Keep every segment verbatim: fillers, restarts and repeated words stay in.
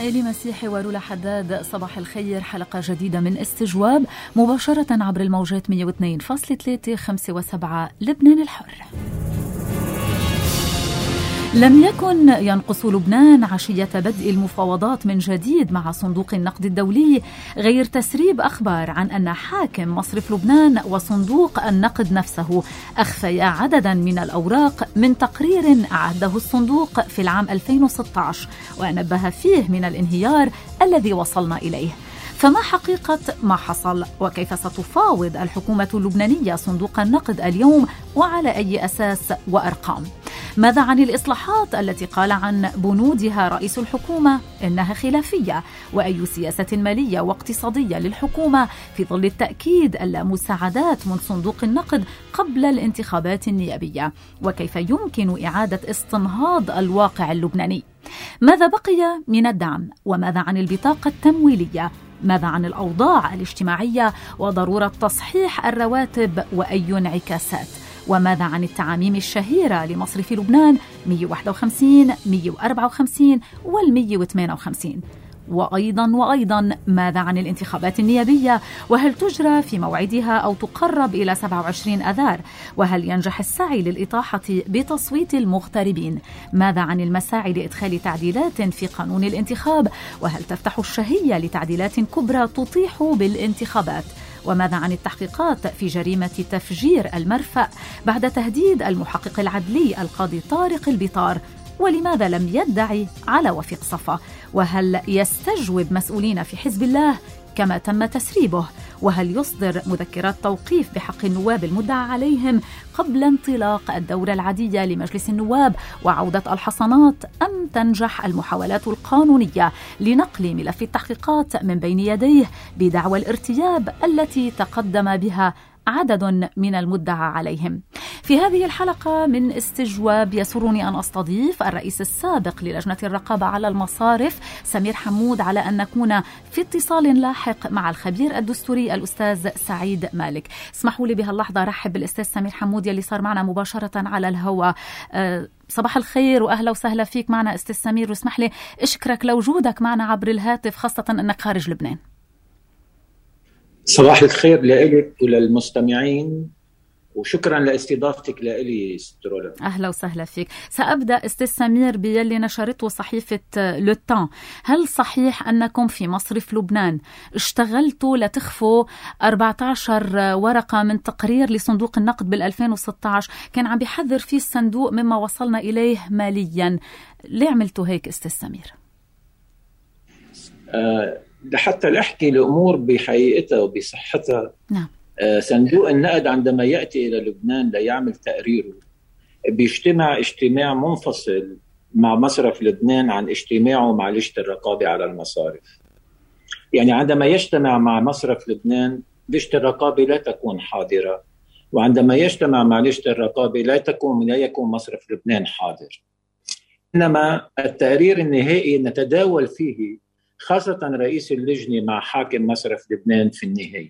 إلي مسيحي ورولا حداد. صباح الخير، حلقة جديدة من استجواب مباشرة عبر الموجات مية واثنين فاصلة ثلاثة خمسة وسبعة لبنان الحر. لم يكن ينقص لبنان عشية بدء المفاوضات من جديد مع صندوق النقد الدولي غير تسريب أخبار عن أن حاكم مصرف لبنان وصندوق النقد نفسه أخفيا عددا من الأوراق من تقرير أعده الصندوق في العام ألفين وستة عشر ونبه فيه من الانهيار الذي وصلنا إليه. فما حقيقة ما حصل؟ وكيف ستفاوض الحكومة اللبنانية صندوق النقد اليوم وعلى أي أساس وأرقام؟ ماذا عن الإصلاحات التي قال عن بنودها رئيس الحكومة إنها خلافية؟ وأي سياسة مالية واقتصادية للحكومة في ظل التأكيد ألا مساعدات من صندوق النقد قبل الانتخابات النيابية؟ وكيف يمكن إعادة استنهاض الواقع اللبناني؟ ماذا بقي من الدعم؟ وماذا عن البطاقة التمويلية؟ ماذا عن الأوضاع الاجتماعية وضرورة تصحيح الرواتب وأي انعكاسات؟ وماذا عن التعاميم الشهيرة لمصرف لبنان مية وواحد وخمسين، مية وأربعة وخمسين والمية وثمانية وخمسين؟ وأيضا وأيضا ماذا عن الانتخابات النيابية؟ وهل تجرى في موعدها أو تقرب إلى سبعة وعشرين أذار؟ وهل ينجح السعي للإطاحة بتصويت المغتربين؟ ماذا عن المساعي لإدخال تعديلات في قانون الانتخاب؟ وهل تفتح الشهية لتعديلات كبرى تطيح بالانتخابات؟ وماذا عن التحقيقات في جريمة تفجير المرفأ بعد تهديد المحقق العدلي القاضي طارق البطار؟ ولماذا لم يدعي على وفيق صفا؟ وهل يستجوب مسؤولين في حزب الله كما تم تسريبه؟ وهل يصدر مذكرات توقيف بحق النواب المدعى عليهم قبل انطلاق الدورة العادية لمجلس النواب وعودة الحصانات؟ أم تنجح المحاولات القانونية لنقل ملف التحقيقات من بين يديه بدعوى الارتياب التي تقدم بها عدد من المدعى عليهم؟ في هذه الحلقة من استجواب يسرني أن أستضيف الرئيس السابق للجنة الرقابة على المصارف سمير حمود، على أن نكون في اتصال لاحق مع الخبير الدستوري الأستاذ سعيد مالك. اسمحوا لي بهاللحظة رحب بالأستاذ سمير حمود يلي صار معنا مباشرة على الهواء. أه صباح الخير وأهلا وسهلا فيك معنا أستاذ سمير، واسمح لي أشكرك لوجودك معنا عبر الهاتف خاصة أنك خارج لبنان. صباح الخير لك وللمستمعين، وشكرا لاستضافتك لي سترولا. أهلا وسهلا فيك. سأبدأ أستاذ سمير بيلي نشرته صحيفة لوتان. هل صحيح أنكم في مصرف لبنان اشتغلتوا لتخفوا أربعة عشر ورقة من تقرير لصندوق النقد بالألفين وستة عشر كان عم بيحذر فيه الصندوق مما وصلنا إليه ماليا؟ ليه عملتوا هيك أستاذ سمير؟ أه لحتى نحكي الأمور بحقيقتها وبصحتها. نعم. صندوق النقد عندما يأتي إلى لبنان ليعمل تقريره بيجتمع اجتماع منفصل مع مصرف لبنان عن اجتماعه مع لجنة الرقابة على المصارف. يعني عندما يجتمع مع مصرف لبنان لجنة الرقابة لا تكون حاضرة، وعندما يجتمع مع لجنة الرقابة لا تكون لا يكون مصرف لبنان حاضر. إنما التقرير النهائي نتداول فيه خاصة رئيس اللجنة مع حاكم مصرف لبنان في النهاية.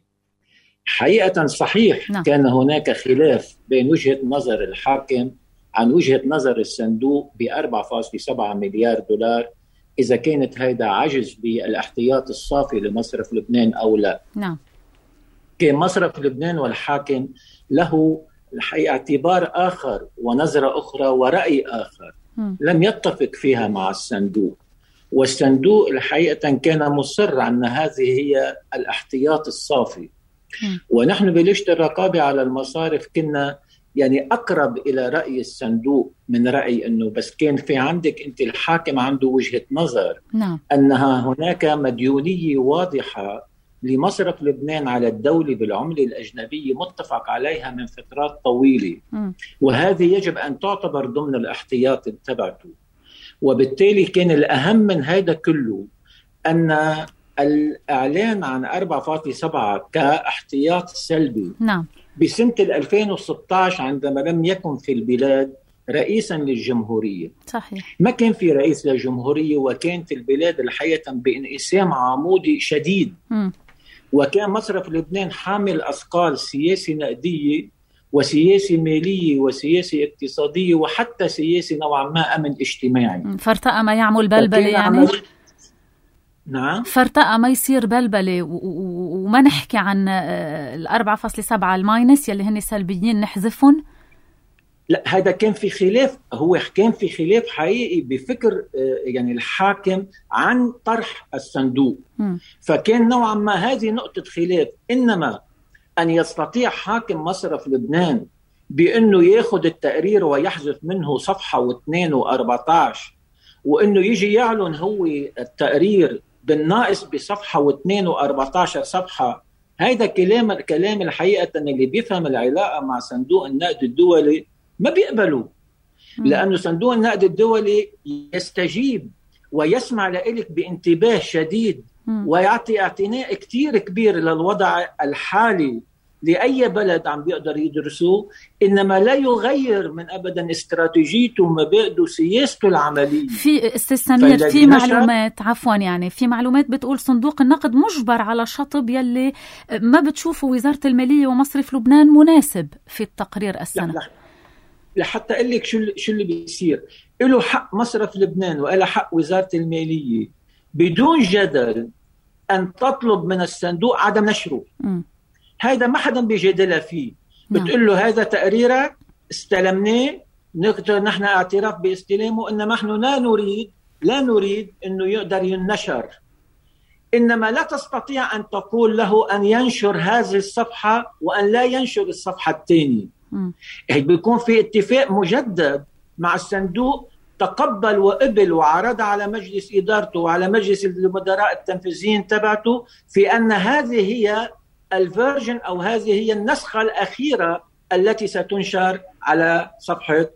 حقيقة صحيح نعم. كان هناك خلاف بين وجهة نظر الحاكم عن وجهة نظر الصندوق ب أربعة فاصلة سبعة مليار دولار إذا كانت هيدا عجز بالاحتياط الصافي لمصرف لبنان أو لا. نعم. كان مصرف لبنان والحاكم له الحقيقة اعتبار آخر ونظرة أخرى ورأي آخر م. لم يتفق فيها مع الصندوق، والصندوق الحقيقة كان مصر أن هذه هي الاحتياط الصافي. م. ونحن بلجنة الرقابة على المصارف كنا يعني أقرب إلى رأي الصندوق من رأي أنه بس كان في عندك أنت الحاكم عنده وجهة نظر نعم. أنها هناك مديونية واضحة لمصرف لبنان على الدولة بالعملة الأجنبية متفق عليها من فترات طويلة، م. وهذه يجب أن تعتبر ضمن الاحتياط تبعته. وبالتالي كان الأهم من هذا كله أن الإعلان عن أربعة فاصلة سبعة كاحتياط سلبي نعم. بسنة ألفين وستة عشر عندما لم يكن في البلاد رئيسا للجمهورية. صحيح. ما كان في رئيس للجمهورية، وكانت البلاد الحقيقة بانقسام عمودي شديد. م. وكان مصرف لبنان حامل أثقال سياسي نقدية وسياسة مالية وسياسة اقتصادية وحتى سياسة نوعا ما أمن اجتماعي. فرتقى ما يعمل بلبلة يعني. نعم. فارتقى ما يصير بلبلة وما نحكي عن الأربعة فاصلة سبعة الماينس يلي هن سلبيين نحذفهم. لا، هذا كان في خلاف، هو كان في خلاف حقيقي بفكر يعني الحاكم عن طرح الصندوق. م. فكان نوعا ما هذه نقطة خلاف. إنما أن يستطيع حاكم مصرف لبنان بأنه ياخذ التقرير ويحذف منه صفحة واثنين وأربعة عشر، وأنه يجي يعلن هو التقرير بالناقص بصفحة واثنين وأربعة عشر صفحة، هذا كلام كلام الحقيقة اللي بيفهم العلاقة مع صندوق النقد الدولي ما بيقبلوا. لأنه صندوق النقد الدولي يستجيب ويسمع لإلك بانتباه شديد ويعطي اعتناء كتير كبير للوضع الحالي لأي بلد عم بيقدر يدرسوه، إنما لا يغير من أبدا استراتيجيته ومبادئه سياسته العملية. في أستاذ سمير في معلومات عفوا يعني في معلومات بتقول صندوق النقد مجبر على شطب يلي ما بتشوفه وزارة المالية ومصرف لبنان مناسب في التقرير السنة. لا لا. لحتى أقول لك شو شو اللي بيصير، له حق مصرف لبنان وله حق وزارة المالية بدون جدل أن تطلب من الصندوق عدم نشره. م. هذا ما حدا بيجادلها فيه. نعم. بتقول له هذا تقريرك استلمناه، نقدر نحن اعتراف باستلامه، إنما نحن لا نريد لا نريد إنه يقدر ينشر. إنما لا تستطيع أن تقول له أن ينشر هذه الصفحة وأن لا ينشر الصفحة الثانية. بيكون في اتفاق مجدد مع الصندوق، تقبل وقبل وعرض على مجلس إدارته وعلى مجلس المدراء التنفيذيين تبعته في أن هذه هي الفيرجن أو هذه هي النسخة الأخيرة التي ستنشر على صفحة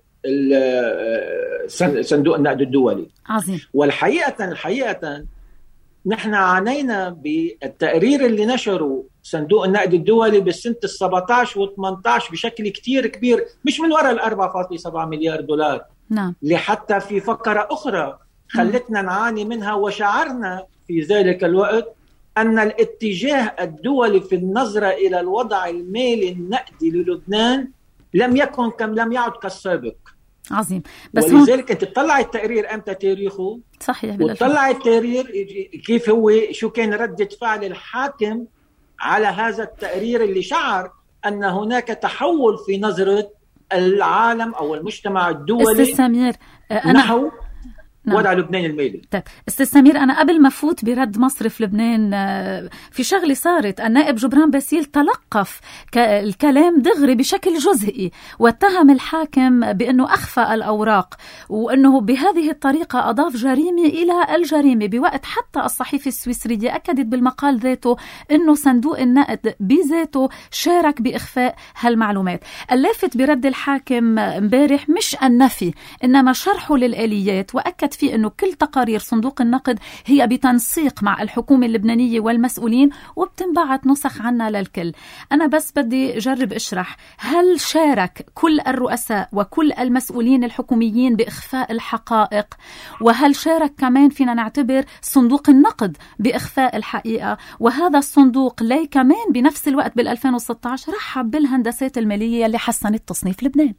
صندوق النقد الدولي. عظيم. والحقيقة الحقيقة نحن عانينا بالتقرير اللي نشره صندوق النقد الدولي بالسنة السبعة عشر وثمانية عشر بشكل كتير كبير، مش من وراء الأربعة فاصلة سبعة مليار دولار. نعم. لحتى في فقرة أخرى خلتنا نعاني منها، وشعرنا في ذلك الوقت أن الاتجاه الدولي في النظرة إلى الوضع المالي النقدي للبنان لم يكن كم لم يعد كالسابق. عظيم. بس ولذلك انت تطلع التقرير امتى تاريخه، صحيح، وتطلع التقرير كيف هو شو كان ردة فعل الحاكم على هذا التقرير اللي شعر ان هناك تحول في نظرة العالم او المجتمع الدولي. استاذ سمير أنا نحو وضع لبنان المالي. طيب استاذ سمير، انا قبل ما فوت برد مصرف لبنان في شغله صارت. النائب جبران باسيل تلقف الكلام دغري بشكل جزئي واتهم الحاكم بانه اخفى الاوراق، وانه بهذه الطريقه اضاف جريمه الى الجريمه، بوقت حتى الصحيفه السويسريه اكدت بالمقال ذاته انه صندوق النقد بذاته شارك باخفاء هالمعلومات. اللافت برد الحاكم امبارح مش النفي انما شرحه للآليات، واكد في أنه كل تقارير صندوق النقد هي بتنسيق مع الحكومة اللبنانية والمسؤولين وبتنبعت نسخ عنها للكل. أنا بس بدي أجرب أشرح، هل شارك كل الرؤساء وكل المسؤولين الحكوميين بإخفاء الحقائق؟ وهل شارك كمان فينا نعتبر صندوق النقد بإخفاء الحقيقة؟ وهذا الصندوق لي كمان بنفس الوقت بالألفين وستة عشر رحب بالهندسات المالية اللي حسنت تصنيف لبنان.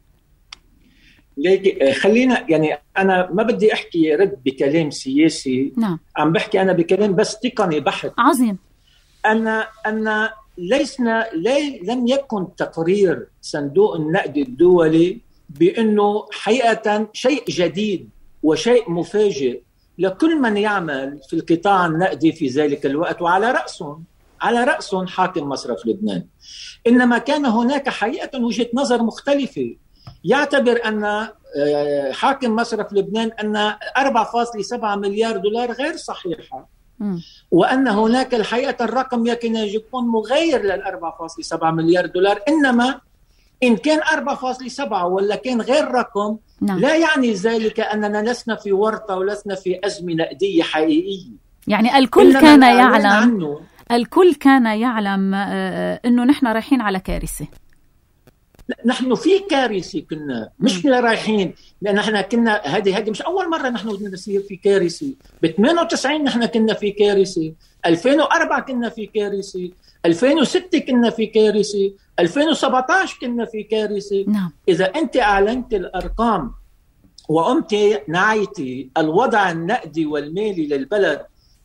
خلينا يعني أنا ما بدي أحكي رد بكلام سياسي. نعم. عم بحكي أنا بكلام بس تقني بحث. عظيم. أن أن ليسنا لي لم يكن تقرير صندوق النقد الدولي بأنه حقيقة شيء جديد وشيء مفاجئ لكل من يعمل في القطاع النقدي في ذلك الوقت، وعلى رأسهم على رأسهم حاكم مصرف لبنان. إنما كان هناك حقيقة وجهة نظر مختلفة، يعتبر أن حاكم مصرف لبنان أن أربعة فاصلة سبعة مليار دولار غير صحيحة، م. وأن هناك الحقيقة الرقم يمكن يكون مغاير لل أربعة فاصلة سبعة مليار دولار. إنما إن كان أربعة فاصلة سبعة ولا كان غير رقم، نعم. لا يعني ذلك أننا لسنا في ورطة ولسنا في أزمة نقدية حقيقية. يعني الكل كان يعلم الكل كان يعلم أنه نحن رايحين على كارثة. نحن في كارثة كنا، مش كنا رايحين، لأن نحن كنا هذه هذه مش أول مرة نحن نصير في كارثة. ب ثمانية وتسعين نحن كنا في كارثة، ألفين وأربعة كنا في كارثة، ألفين وستة كنا في كارثة، ألفين وسبعة عشر كنا في كارثة. نعم. إذا أنت أعلنت الأرقام وقمت نعيتي الوضع النقدي والمالي للبلد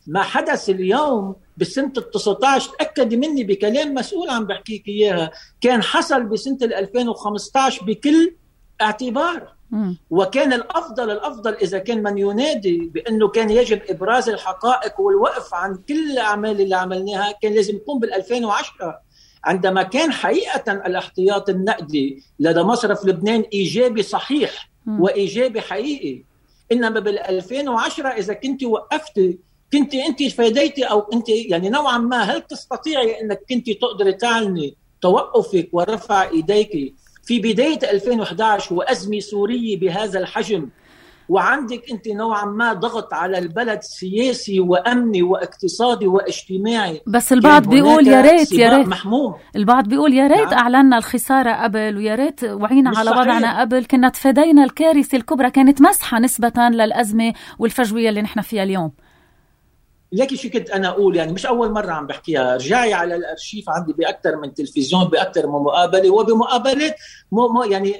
ما حدث اليوم بسنة التسعة عشر تأكد مني بكلام مسؤول عم بحكيك إياها كان حصل بسنة ألفين وخمسة عشر بكل اعتبار. م. وكان الأفضل الأفضل إذا كان من ينادي بأنه كان يجب إبراز الحقائق والوقف عن كل الأعمال اللي عملناها كان لازم يكون بالألفين وعشرة عندما كان حقيقة الاحتياط النقدي لدى مصرف لبنان إيجابي صحيح م. وإيجابي حقيقي. إنما بالألفين وعشرة إذا كنت وقفتي كنت أنت فاديتي أو أنت يعني نوعا ما هل تستطيعي أنك كنت تقدري تعلني توقفك ورفع إيديك في بداية ألفين وإحدى عشر وأزمة سورية بهذا الحجم وعندك أنت نوعا ما ضغط على البلد سياسي وأمني واقتصادي واجتماعي؟ بس البعض بيقول يا ريت يا ريت محموم. البعض بيقول يا ريت أعلنا الخسارة قبل ويا ريت وعينا على وضعنا قبل كنا تفادينا الكارثة الكبرى كانت مسحة نسبة للأزمة والفجوية اللي نحن فيها اليوم. لكن شو كنت أنا أقول يعني مش أول مرة عم بحكيها رجعي على الأرشيف عندي بأكثر من تلفزيون بأكثر من مقابلة وبمقابلات مو يعني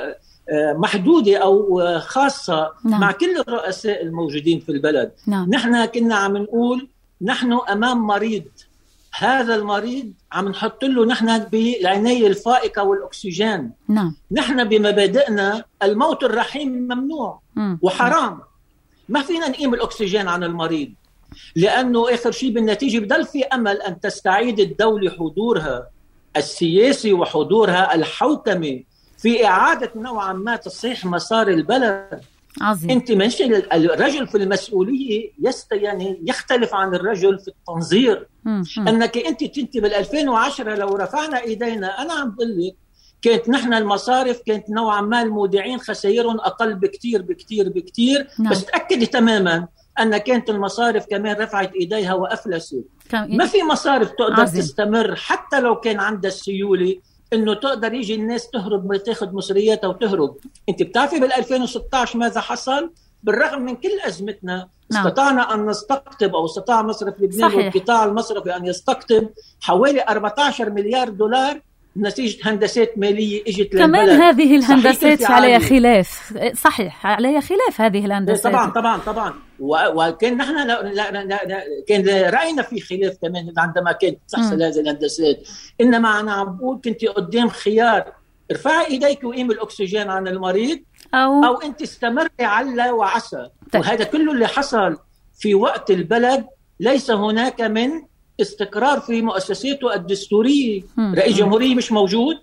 محدودة أو خاصة نعم. مع كل الرؤساء الموجودين في البلد نعم. نحن كنا عم نقول نحن أمام مريض هذا المريض عم نحط له نحن بالعناية الفائقة والأكسجين نعم. نحن بمبادئنا الموت الرحيم ممنوع م. وحرام ما فينا نقيم الأكسجين عن المريض لأنه آخر شيء بالنتيجة بدل في أمل أن تستعيد الدولة حضورها السياسي وحضورها الحوكمي في إعادة نوعا ما تصحيح مسار البلد. عظيم. أنت منش الرجل في المسؤولية يست يعني يختلف عن الرجل في التنظير. م- م. أنك أنت تنتي بالألفين وعشرة لو رفعنا إيدينا أنا عم بقول لك كانت نحن المصارف كانت نوعا ما المودعين خسائرهم أقل بكتير بكتير بكتير نعم. بس تأكد تماما أن كانت المصارف كمان رفعت إيديها وأفلست. ما في مصارف تقدر عظيم. تستمر حتى لو كان عندها السيولة إنه تقدر يجي الناس تهرب وتاخد مصرياتها وتهرب. أنت بتعرفي بالألفين وستة عشر ماذا حصل؟ بالرغم من كل أزمتنا نعم. استطعنا أن نستقطب أو استطاع مصرف لبنان والقطاع المصرفي أن يستقطب حوالي أربعة عشر مليار دولار نتيجة هندسات مالية اجت للبلد. كمان هذه الهندسات عليها خلاف صحيح عليها خلاف هذه الهندسات طبعا طبعا طبعا وكان نحن لا لا لا لا كان رأينا في خلاف كمان عندما كانت تحصل هذه الهندسات. إنما أنا عم بقول كنت قدام خيار ارفعي إيديك وقيم الأكسجين عن المريض أو, أو أنت استمري على وعسى. وهذا كله اللي حصل في وقت البلد ليس هناك من استقرار في مؤسساته الدستورية. رئيس جمهورية مش موجود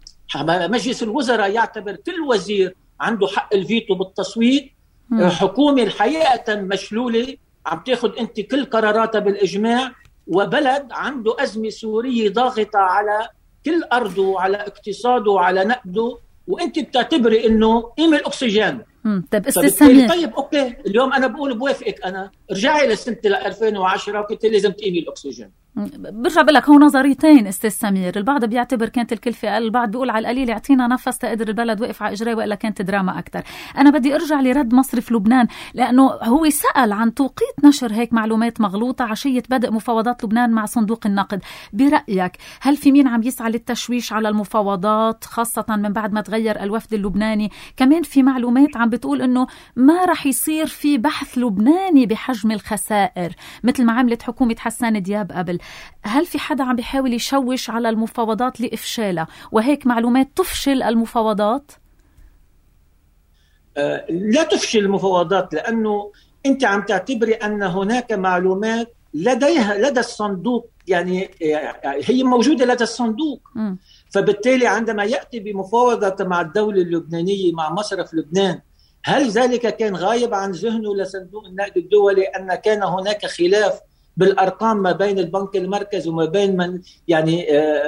مجلس الوزراء يعتبر كل وزير عنده حق الفيتو بالتصويت مم. حكومة الحقيقة مشلولة عم تاخد انت كل قراراتها بالإجماع وبلد عنده أزمة سورية ضاغطة على كل أرضه وعلى اقتصاده وعلى نقده وانت بتعتبري انه قيمة الأكسجين. طيب استسلمي طيب اوكي اليوم انا بقول بوافقك انا رجعي لسنه ألفين وعشرة وكنت لازم تقيمي الاكسجين. برجع بقول لك هو نظريتين استاذ سمير البعض بيعتبر كانت الكلفه اقل البعض بيقول على القليل يعطينا نفس تقدر البلد وقف على اجريه والا كانت دراما اكثر. انا بدي ارجع لرد مصرف لبنان لانه هو سال عن توقيت نشر هيك معلومات مغلوطه عشيه بدء مفاوضات لبنان مع صندوق النقد. برايك هل في مين عم يسعى للتشويش على المفاوضات خاصه من بعد ما تغير الوفد اللبناني؟ كمان في معلومات عم بتقول انه ما رح يصير في بحث لبناني بحجم الخسائر مثل ما عملت حكومة حسان دياب قبل. هل في حدا عم بيحاول يشوش على المفاوضات لإفشالها وهيك معلومات تفشل المفاوضات؟ أه لا تفشل المفاوضات لأنه أنت عم تعتبري أن هناك معلومات لديها لدى الصندوق يعني هي موجودة لدى الصندوق م. فبالتالي عندما يأتي بمفاوضة مع الدولة اللبنانية مع مصرف لبنان هل ذلك كان غايب عن ذهنه لصندوق النقد الدولي أن كان هناك خلاف بالأرقام ما بين البنك المركزي وما بين من يعني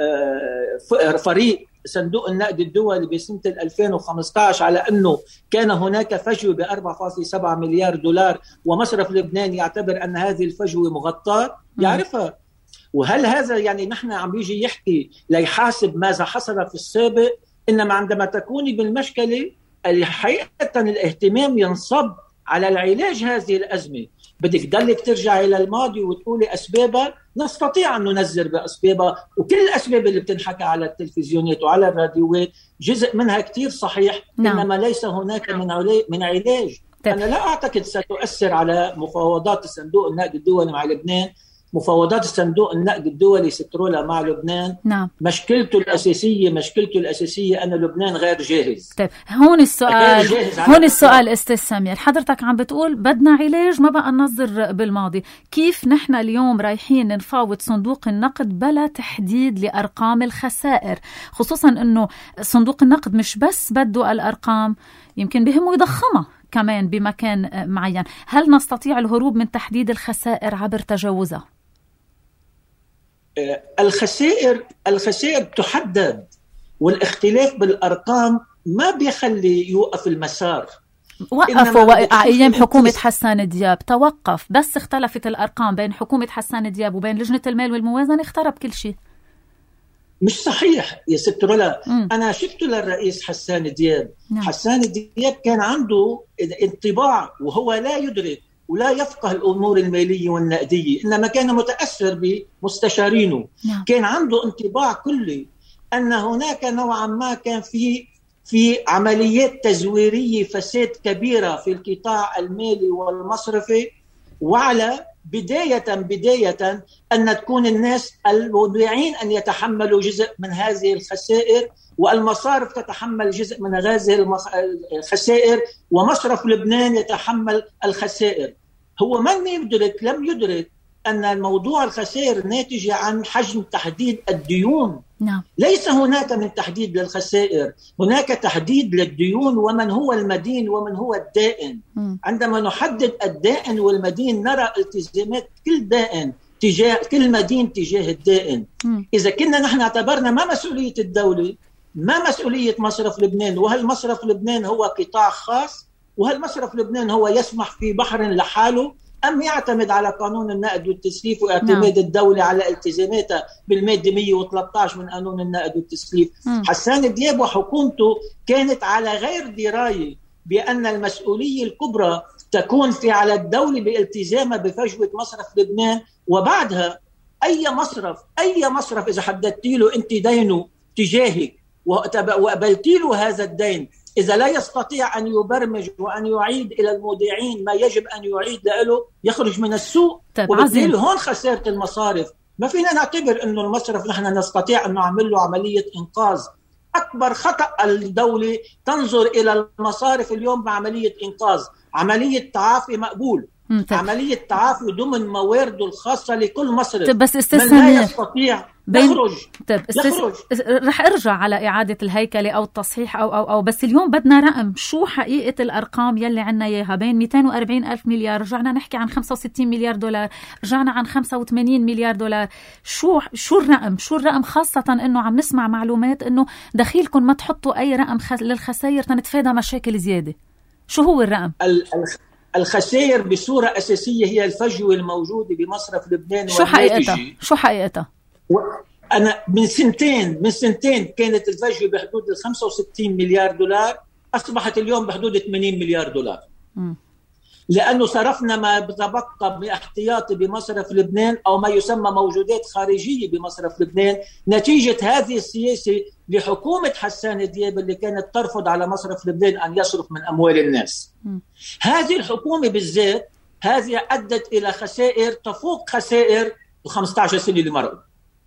فريق صندوق النقد الدولي بسنة ألفين وخمسة عشر على أنه كان هناك فجوة ب أربعة فاصلة سبعة مليار دولار ومصرف لبنان يعتبر أن هذه الفجوة مغطاة يعرفها. وهل هذا يعني نحن عم يجي يحكي ليحاسب ماذا حصل في السابق؟ إنما عندما تكوني بالمشكلة الحقيقة الاهتمام ينصب على العلاج هذه الأزمة. بدك دلك ترجع إلى الماضي وتقولي أسبابها نستطيع أن ننذر بأسبابها وكل الأسباب اللي بتنحكى على التلفزيونات وعلى الراديوات جزء منها كتير صحيح نعم. إنما ليس هناك من علاج, من علاج. طيب. أنا لا أعتقد ستؤثر على مفاوضات الصندوق النقد الدولي مع لبنان. مفاوضات الصندوق النقد الدولي سترولا مع لبنان نعم. مشكلته الأساسية مشكلته الأساسية أن لبنان غير جاهز. طيب هون السؤال هون السؤال أستاذ سمير، حضرتك عم بتقول بدنا علاج ما بقى ننظر بالماضي، كيف نحن اليوم رايحين نفاوض صندوق النقد بلا تحديد لأرقام الخسائر، خصوصا أنه صندوق النقد مش بس بده الأرقام، يمكن بهمه يضخمها كمان بمكان معين. هل نستطيع الهروب من تحديد الخسائر عبر تجاوزها؟ الخسائر الخسائر تحدد، والاختلاف بالأرقام ما بيخلي يوقف المسار. وقفوا أيام حكومة حسان دياب، توقف، بس اختلفت الأرقام بين حكومة حسان دياب وبين لجنة المال والموازنة اخترب كل شيء. مش صحيح يا ست رولا. أنا شفت للرئيس حسان دياب. نعم. حسان دياب كان عنده انطباع وهو لا يدرك ولا يفقه الأمور المالية والنقدية، إنما كان متأثر بمستشارينه. نعم. كان عنده انطباع كلي أن هناك نوعا ما كان في في عمليات تزويرية فساد كبيرة في القطاع المالي والمصرفي، وعلى بداية بداية أن تكون الناس المودعين أن يتحملوا جزء من هذه الخسائر، والمصارف تتحمل جزء من هذه الخسائر، ومصرف لبنان يتحمل الخسائر. هو من يدرك لم يدرك أن الموضوع الخسائر ناتجة عن حجم تحديد الديون. نعم. ليس هناك من تحديد للخسائر، هناك تحديد للديون ومن هو المدين ومن هو الدائن. م. عندما نحدد الدائن والمدين نرى التزامات كل دائن تجاه كل مدين تجاه الدائن. م. إذا كنا نحن اعتبرنا ما مسؤولية الدولة ما مسؤولية مصرف لبنان، وهل مصرف لبنان هو قطاع خاص، وهل مصرف لبنان هو يسمح في بحر لحاله، أم يعتمد على قانون النقد والتسليف واعتماد نعم. الدولة على التزاماتها بالمادة مئة وثلاثة عشر من قانون النقد والتسليف. م. حسان دياب وحكومته كانت على غير دراية بأن المسؤولية الكبرى تكون في على الدولة بالتزامها بفجوة مصرف لبنان، وبعدها أي مصرف أي مصرف إذا حددت له أنت دينه تجاهك وقبلت له هذا الدين، إذا لا يستطيع أن يبرمج وأن يعيد إلى المودعين ما يجب أن يعيد له يخرج من السوق. وبالتالي هون خسارة المصارف. ما فينا نعتبر أنه المصرف نحن نستطيع أن نعمل له عملية إنقاذ. أكبر خطأ الدولة تنظر إلى المصارف اليوم بعملية إنقاذ. عملية تعافي مقبول، عملية تعافي ضمن موارده الخاصة لكل مصرف. بس من لا يستطيع يخرج. طيب يخرج. رح ارجع على إعادة الهيكلة أو التصحيح أو أو أو بس اليوم بدنا رقم. شو حقيقة الأرقام يلي عنا إياها؟ بين مئتين وأربعين ألف مليار، رجعنا نحكي عن خمسة وستين مليار دولار، رجعنا عن خمسة وثمانين مليار دولار. شو شو الرقم؟ شو الرقم؟ خاصة إنه عم نسمع معلومات إنه دخيلكم ما تحطوا أي رقم للخسائر تنتفادى مشاكل زيادة. شو هو الرقم؟ الخسائر بصورة أساسية هي الفجوة الموجودة بمصرف لبنان. شو حقيقتها؟ شو حقيقتها؟ أنا من سنتين من سنتين كانت الفجوة بحدود ال خمسة وستين مليار دولار، أصبحت اليوم بحدود ثمانين مليار دولار. م. لأنه صرفنا ما تبقى باحتياطي بمصرف لبنان أو ما يسمى موجودات خارجية بمصرف لبنان نتيجة هذه السياسة لحكومة حسان دياب اللي كانت ترفض على مصرف لبنان أن يصرف من أموال الناس. م. هذه الحكومة بالذات هذه أدت إلى خسائر تفوق خسائر خمسة عشر سنة اللي مرقوا.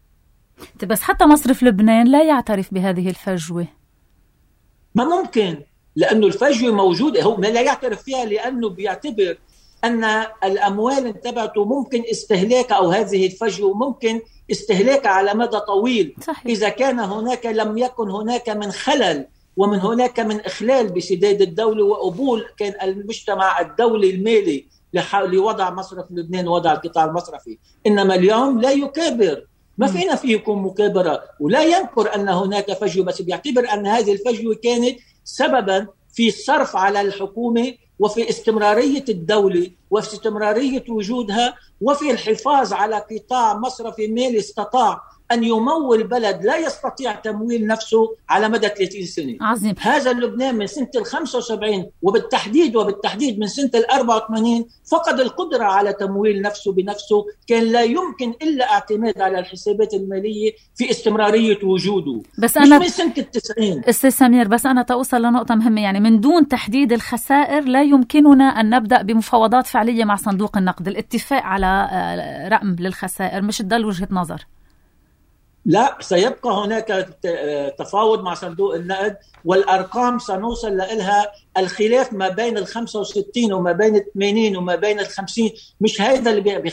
بس حتى مصرف لبنان لا يعترف بهذه الفجوة. ما ممكن، لأنه الفجوة موجودة، هو ما لا يعترف فيها لأنه بيعتبر أن الأموال تبعته ممكن استهلاكها أو هذه الفجوة ممكن استهلاكها على مدى طويل. صحيح. إذا كان هناك لم يكن هناك من خلل ومن هناك من إخلال بسداد الدولة وقبول كان المجتمع الدولي المالي لوضع مصرف لبنان ووضع القطاع المصرفي. إنما اليوم لا يكابر، ما فينا فيه يكون مكابرة، ولا ينكر أن هناك فجوة، بس بيعتبر أن هذه الفجوة كانت سببا في الصرف على الحكومة وفي استمرارية الدولة وفي استمرارية وجودها وفي الحفاظ على قطاع مصرفي مالي استطاع أن يمول بلد لا يستطيع تمويل نفسه على مدى ثلاثين سنة. عظيم. هذا لبنان من سنة الخمسة وسبعين وبالتحديد وبالتحديد من سنة الأربعة وثمانين فقد القدرة على تمويل نفسه بنفسه. كان لا يمكن إلا اعتماد على الحسابات المالية في استمرارية وجوده. بس مش أنا من سنة التسعين. أستاذ سمير، بس أنا توصل لنقطة مهمة، يعني من دون تحديد الخسائر لا يمكننا أن نبدأ بمفاوضات فعلية مع صندوق النقد. الاتفاق على رقم للخسائر مش تضل وجهة نظر. لا، سيبقى هناك تفاوض مع صندوق النقد، والأرقام سنوصل لها. الخلاف ما بين الخمسة وستين وما بين الثمانين وما بين الخمسين مش هذا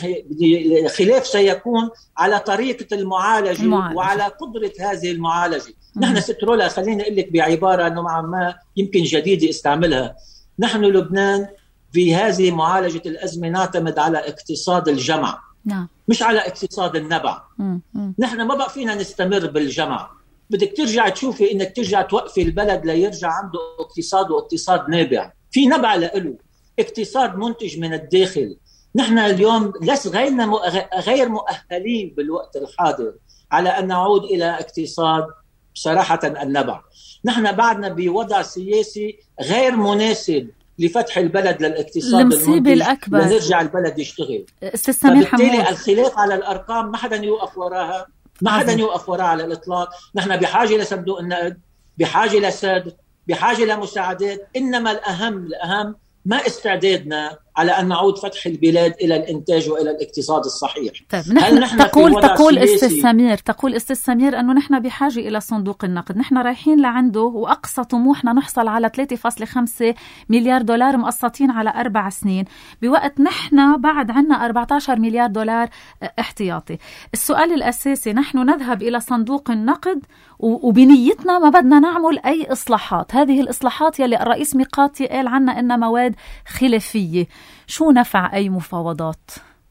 اللي خلاف، سيكون على طريقة المعالجة, المعالجة وعلى قدرة هذه المعالجة. نحن سترولا خليني أقول لك بعبارة أنه مع ما يمكن جديدة استعملها. نحن لبنان في هذه معالجة الأزمة نعتمد على اقتصاد الجمع، نعم، مش على اقتصاد النبع. مم. مم. نحن ما بقى فينا نستمر بالجمع. بدك ترجع تشوفي انك ترجع توقفي البلد ليرجع عنده اقتصاد واقتصاد نابع في نبع له، اقتصاد منتج من الداخل. نحن اليوم لس غيرنا غير مؤهلين بالوقت الحاضر على ان نعود الى اقتصاد صراحة النبع. نحن بعدنا بوضع سياسي غير مناسب لفتح البلد للاقتصاد المصيبة الأكبر، لنرجع البلد يشتغل. فبالتالي الخلاف على الأرقام ما حدا يوقف وراها، ما حدا يوقف وراها على الإطلاق. نحن بحاجة لصندوق النقد، بحاجة لسد، بحاجة لمساعدات. إنما الأهم الأهم ما استعدادنا على أن نعود فتح البلاد إلى الإنتاج وإلى الاقتصاد الصحيح. طيب نحن, نحن تقول تقول استاذ سمير تقول استاذ سمير أنه نحن بحاجة إلى صندوق النقد. نحن رايحين لعنده وأقصى طموحنا نحصل على ثلاثة فاصلة خمسة مليار دولار مقسطين على أربع سنين، بوقت نحن بعد عنا أربعة عشر مليار دولار احتياطي. السؤال الأساسي، نحن نذهب إلى صندوق النقد وبنيتنا ما بدنا نعمل أي إصلاحات. هذه الإصلاحات يلي الرئيس ميقاتي قال عنا إنها مواد خلافية، شو نفع أي مفاوضات؟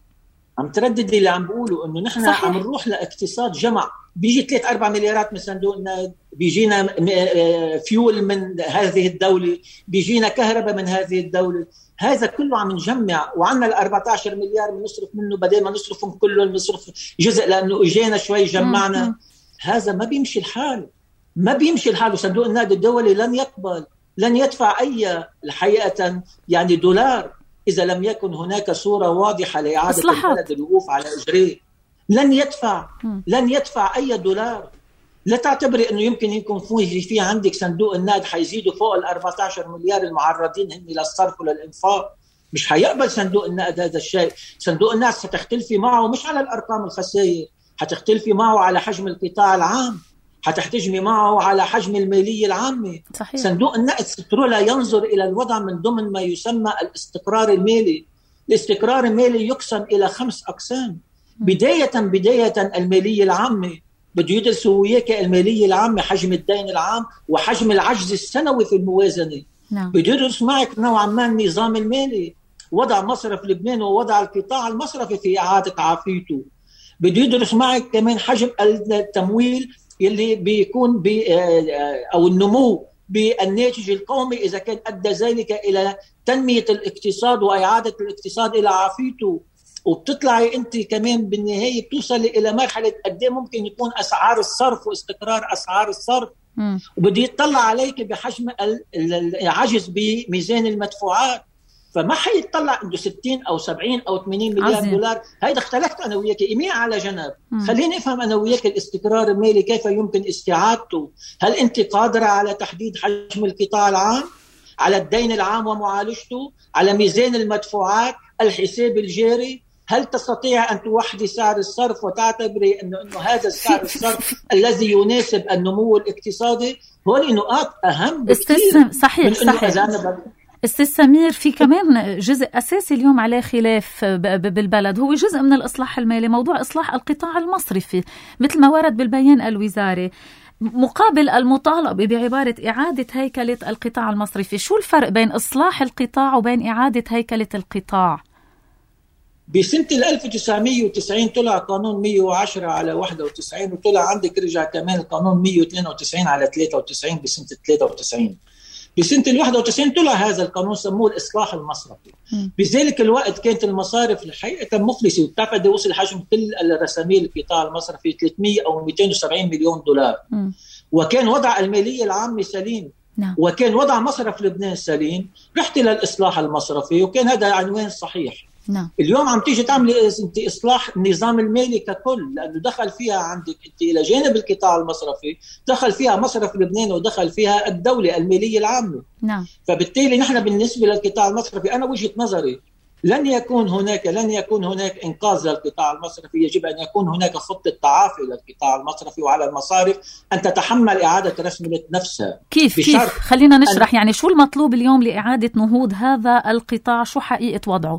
عم ترددي اللي عم بقوله إنه نحن صحيح. عم نروح لاقتصاد جمع. بيجي ثلاثة أربعة مليارات من صندوق النقد، بيجينا فيول من هذه الدولة، بيجينا كهرباء من هذه الدولة. هذا كله عم نجمع وعنا الأربعة عشر مليار بنصرف منه، بدل ما نصرفهم كلهم نصرف جزء لأنه إجينا شوي جمعنا. م- هذا ما بيمشي الحال، ما بيمشي الحال. وصندوق النقد الدولي لن يقبل، لن يدفع أي الحقيقة يعني دولار إذا لم يكن هناك صورة واضحة لإعادة البلد الوقوف على إجريه. لن يدفع م. لن يدفع أي دولار. لا تعتبري أنه يمكن يكون في في عندك صندوق النقد حيزيدوا فوق الأربعة عشر مليار المعرضين هم للصرف وللإنفاق. مش حيقبل صندوق النقد هذا الشيء. صندوق النقد ستختلفي معه مش على الأرقام الخسائر، حتختلفي معه على حجم القطاع العام، حتحتجمي معه على حجم المالية العامة. صحيح. صندوق النقد سترولا ينظر إلى الوضع من ضمن ما يسمى الاستقرار المالي. الاستقرار المالي يقسم إلى خمس أقسام. بداية بداية المالية العامة، بده يدرسوا وياك المالية العامة، حجم الدين العام وحجم العجز السنوي في الموازنة. نعم. بده يدرس معك نوعا ما النظام المالي، وضع مصرف لبنان ووضع القطاع المصرفي في إعادة عافيته. بده يدرس معك كمان حجم التمويل اللي بيكون أو النمو بالناتج القومي إذا كان أدى ذلك إلى تنمية الاقتصاد وإعادة الاقتصاد إلى عافيته. وبتطلعي أنت كمان بالنهاية بتوصلي إلى مرحلة قد ايه ممكن يكون أسعار الصرف واستقرار أسعار الصرف. م. وبده يطلع عليك بحجم العجز بميزان المدفوعات. فما حيطلع عنده ستين أو سبعين أو ثمانين مليار عزيز. دولار. هيدا اختلفت أنا وياك إيميع على جنب. م. خليني أفهم أنا وياك الاستقرار المالي كيف يمكن استعادته. هل أنت قادرة على تحديد حجم القطاع العام، على الدين العام ومعالجته، على ميزان المدفوعات، الحساب الجاري؟ هل تستطيع أن توحدي سعر الصرف وتعتبري أنه, إنه هذا السعر الصرف الذي يناسب النمو الاقتصادي؟ هول نقاط أهم بكثير. صحيح صحيح. أستاذ سمير، في كمان جزء أساسي اليوم عليه خلاف بالبلد، هو جزء من الإصلاح المالي، موضوع إصلاح القطاع المصرفي مثل ما ورد بالبيان الوزاري، مقابل المطالبة بعبارة إعادة هيكلة القطاع المصرفي. شو الفرق بين إصلاح القطاع وبين إعادة هيكلة القطاع؟ بسنة ألف وتسعمية وتسعين طلع قانون مية وعشرة على واحد وتسعين، وطلع عندك رجع كمان القانون مية واثنين وتسعين على ثلاثة وتسعين بسنة ثلاثة وتسعين. بسنة الواحد وتسعين طلع هذا القانون سموه الإصلاح المصرفي. بذلك الوقت كانت المصارف الحقيقة مفلسة، وتعتقد وصل حجم كل الرساميل القطاع المصرفي ثلاثمئة أو مئتين وسبعين مليون دولار. م. وكان وضع المالية العامة سليم. نعم. وكان وضع مصرف لبنان سليم. رحت للإصلاح المصرفي وكان هذا عنوان صحيح. نعم. اليوم عم تيجي تعمل انت اصلاح النظام المالي ككل، لانه دخل فيها عندك انت الى جانب القطاع المصرفي دخل فيها مصرف لبنان ودخل فيها الدوله الماليه العامه. نعم. فبالتالي نحن بالنسبه للقطاع المصرفي انا وجهه نظري لن يكون هناك لن يكون هناك انقاذ للقطاع المصرفي، يجب ان يكون هناك خطه تعافي للقطاع المصرفي، وعلى المصارف ان تتحمل اعاده رسمله نفسها. كيف كيف خلينا نشرح يعني شو المطلوب اليوم لاعاده نهوض هذا القطاع، شو حقيقه وضعه؟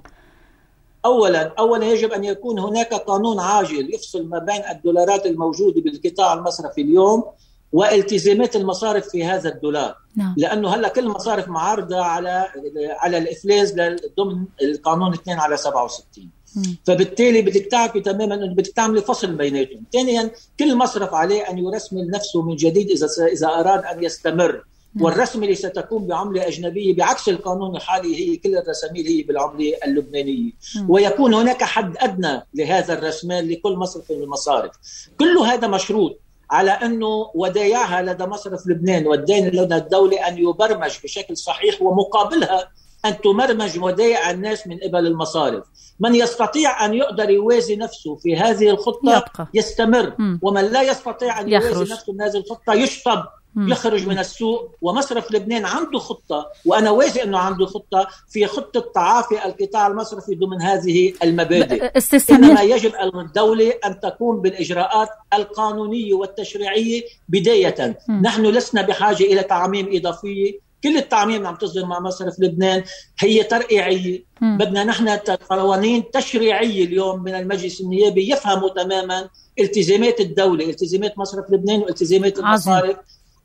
أولا أولا يجب أن يكون هناك قانون عاجل يفصل ما بين الدولارات الموجودة بالقطاع المصرفي اليوم والتزامات المصارف في هذا الدولار. نعم. لأنه هلا كل المصارف معارضة على على الإفلاس ضمن القانون اثنين على سبعة وستين. مم. فبالتالي بدك تعرفي تماما أنه بدك تعملي فصل بيناتهم. ثانيا كل مصرف عليه أن يرسمل نفسه من جديد إذا إذا أراد أن يستمر. والرسم اللي ستكون بعملة أجنبية بعكس القانون الحالي، هي كل الرساميل هي بالعملة اللبنانية. م. ويكون هناك حد أدنى لهذا الرسمال لكل مصرف من المصارف. كل هذا مشروط على أنه ودايعها لدى مصرف لبنان والدين لدى الدولة أن يبرمج بشكل صحيح، ومقابلها أن تمرمج ودايع الناس من قبل المصارف. من يستطيع أن يقدر يوازي نفسه في هذه الخطة يبقى. يستمر. م. ومن لا يستطيع أن يخرج. يوازي نفسه من هذه الخطة يشطب، يخرج من السوق. ومصرف لبنان عنده خطة، وأنا واثق أنه عنده خطة في خطة تعافي القطاع المصرفي ضمن هذه المبادئ. إنما يجب الدولة أن تقوم بالإجراءات القانونية والتشريعية بداية. م. نحن لسنا بحاجة إلى تعميم إضافية، كل التعميم اللي عم تصدر مع مصرف لبنان هي ترقيعية. م. بدنا نحن قوانين تشريعية اليوم من المجلس النيابي يفهموا تماما التزامات الدولة، التزامات مصرف لبنان والتزامات المصارف.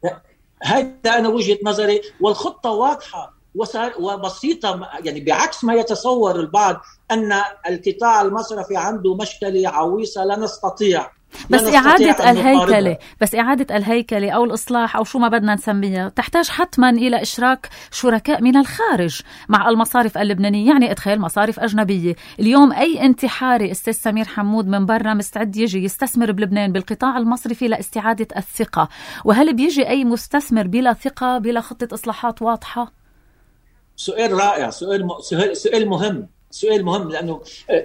هذا أنا وجهة نظري، والخطة واضحة وبسيطة، يعني بعكس ما يتصور البعض أن القطاع المصرفي عنده مشكلة عويصة لا نستطيع بس إعادة الهيكلة بس إعادة الهيكلة أو الإصلاح أو شو ما بدنا نسميها تحتاج حتما إلى إشراك شركاء من الخارج مع المصارف اللبنانية. يعني ادخل مصارف أجنبية. اليوم أي انتحاري أستاذ سمير حمود من برا مستعد يجي يستثمر بلبنان بالقطاع المصرفي لاستعادة الثقة، وهل بيجي أي مستثمر بلا ثقة بلا خطة إصلاحات واضحة؟ سؤال رائع، سؤال م... سؤال مهم سؤال مهم لأنه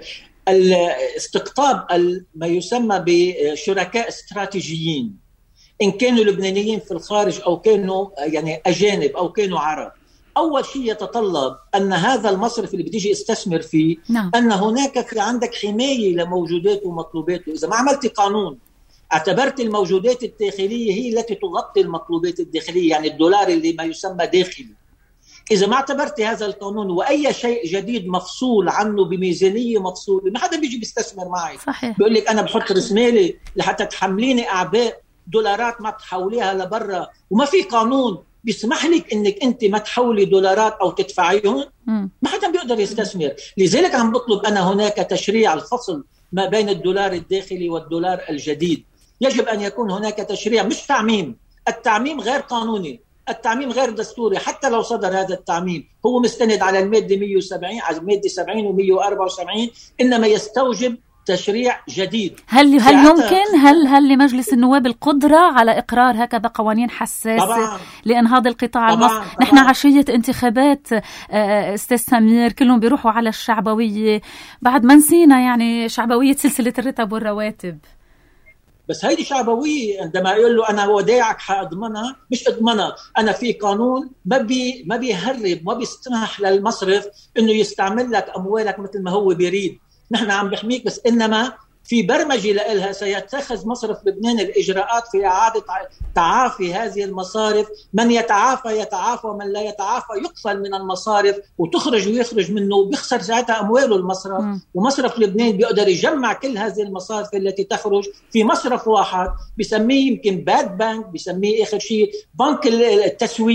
الاستقطاب ما يسمى بشركاء استراتيجيين، إن كانوا لبنانيين في الخارج أو كانوا يعني أجانب أو كانوا عرب، أول شيء يتطلب أن هذا المصرف اللي بتيجي استثمر فيه نعم. أن هناك في عندك حماية لموجوداته ومطلوباته. إذا ما عملت قانون اعتبرت الموجودات الداخلية هي التي تغطي المطلوبات الداخلية، يعني الدولار اللي ما يسمى داخلي، إذا ما اعتبرت هذا القانون وأي شيء جديد مفصول عنه بميزانية مفصولة، ما حدا بيجي بيستثمر معي. صحيح. بيقول لك أنا بحط رسمالي لحتى تحمليني أعباء دولارات ما تحوليها لبرا، وما في قانون بيسمح لك إنك أنت ما تحولي دولارات أو تدفعيهم، ما حدا بيقدر يستثمر. لذلك عم بطلب أنا هناك تشريع الفصل ما بين الدولار الداخلي والدولار الجديد. يجب أن يكون هناك تشريع، مش تعميم. التعميم غير قانوني، التعميم غير دستوري. حتى لو صدر هذا التعميم هو مستند على المادة مئة وسبعين على المادة سبعين ومئة وأربعة وسبعين، إنما يستوجب تشريع جديد. هل هل يمكن هل هل لمجلس النواب القدرة على إقرار هكذا قوانين حساسة لإنهاض القطاع المصرفي؟ نحن عشية انتخابات أستاذ سمير كلهم بيروحوا على الشعبوية، بعد ما نسينا يعني شعبوية سلسلة الرتب والرواتب. بس هيدي شعبوية. عندما يقول له أنا ودايعك حأضمنها، مش أضمنها، أنا في قانون ما بي ما بيهرب ما بيستمح للمصرف إنه يستعمل لك أموالك مثل ما هو بيريد. نحن عم بحميك، بس إنما في برمجة لإلها سيتخذ مصرف لبنان الإجراءات في إعادة تعافي هذه المصارف. من يتعافى يتعافى، ومن لا يتعافى يقفل من المصارف وتخرج ويخرج منه، بيخسر ساعتها أمواله المصرف. م. ومصرف لبنان بيقدر يجمع كل هذه المصارف التي تخرج في مصرف واحد، بيسميه يمكن باد بانك، بيسميه آخر شيء بنك التسويات.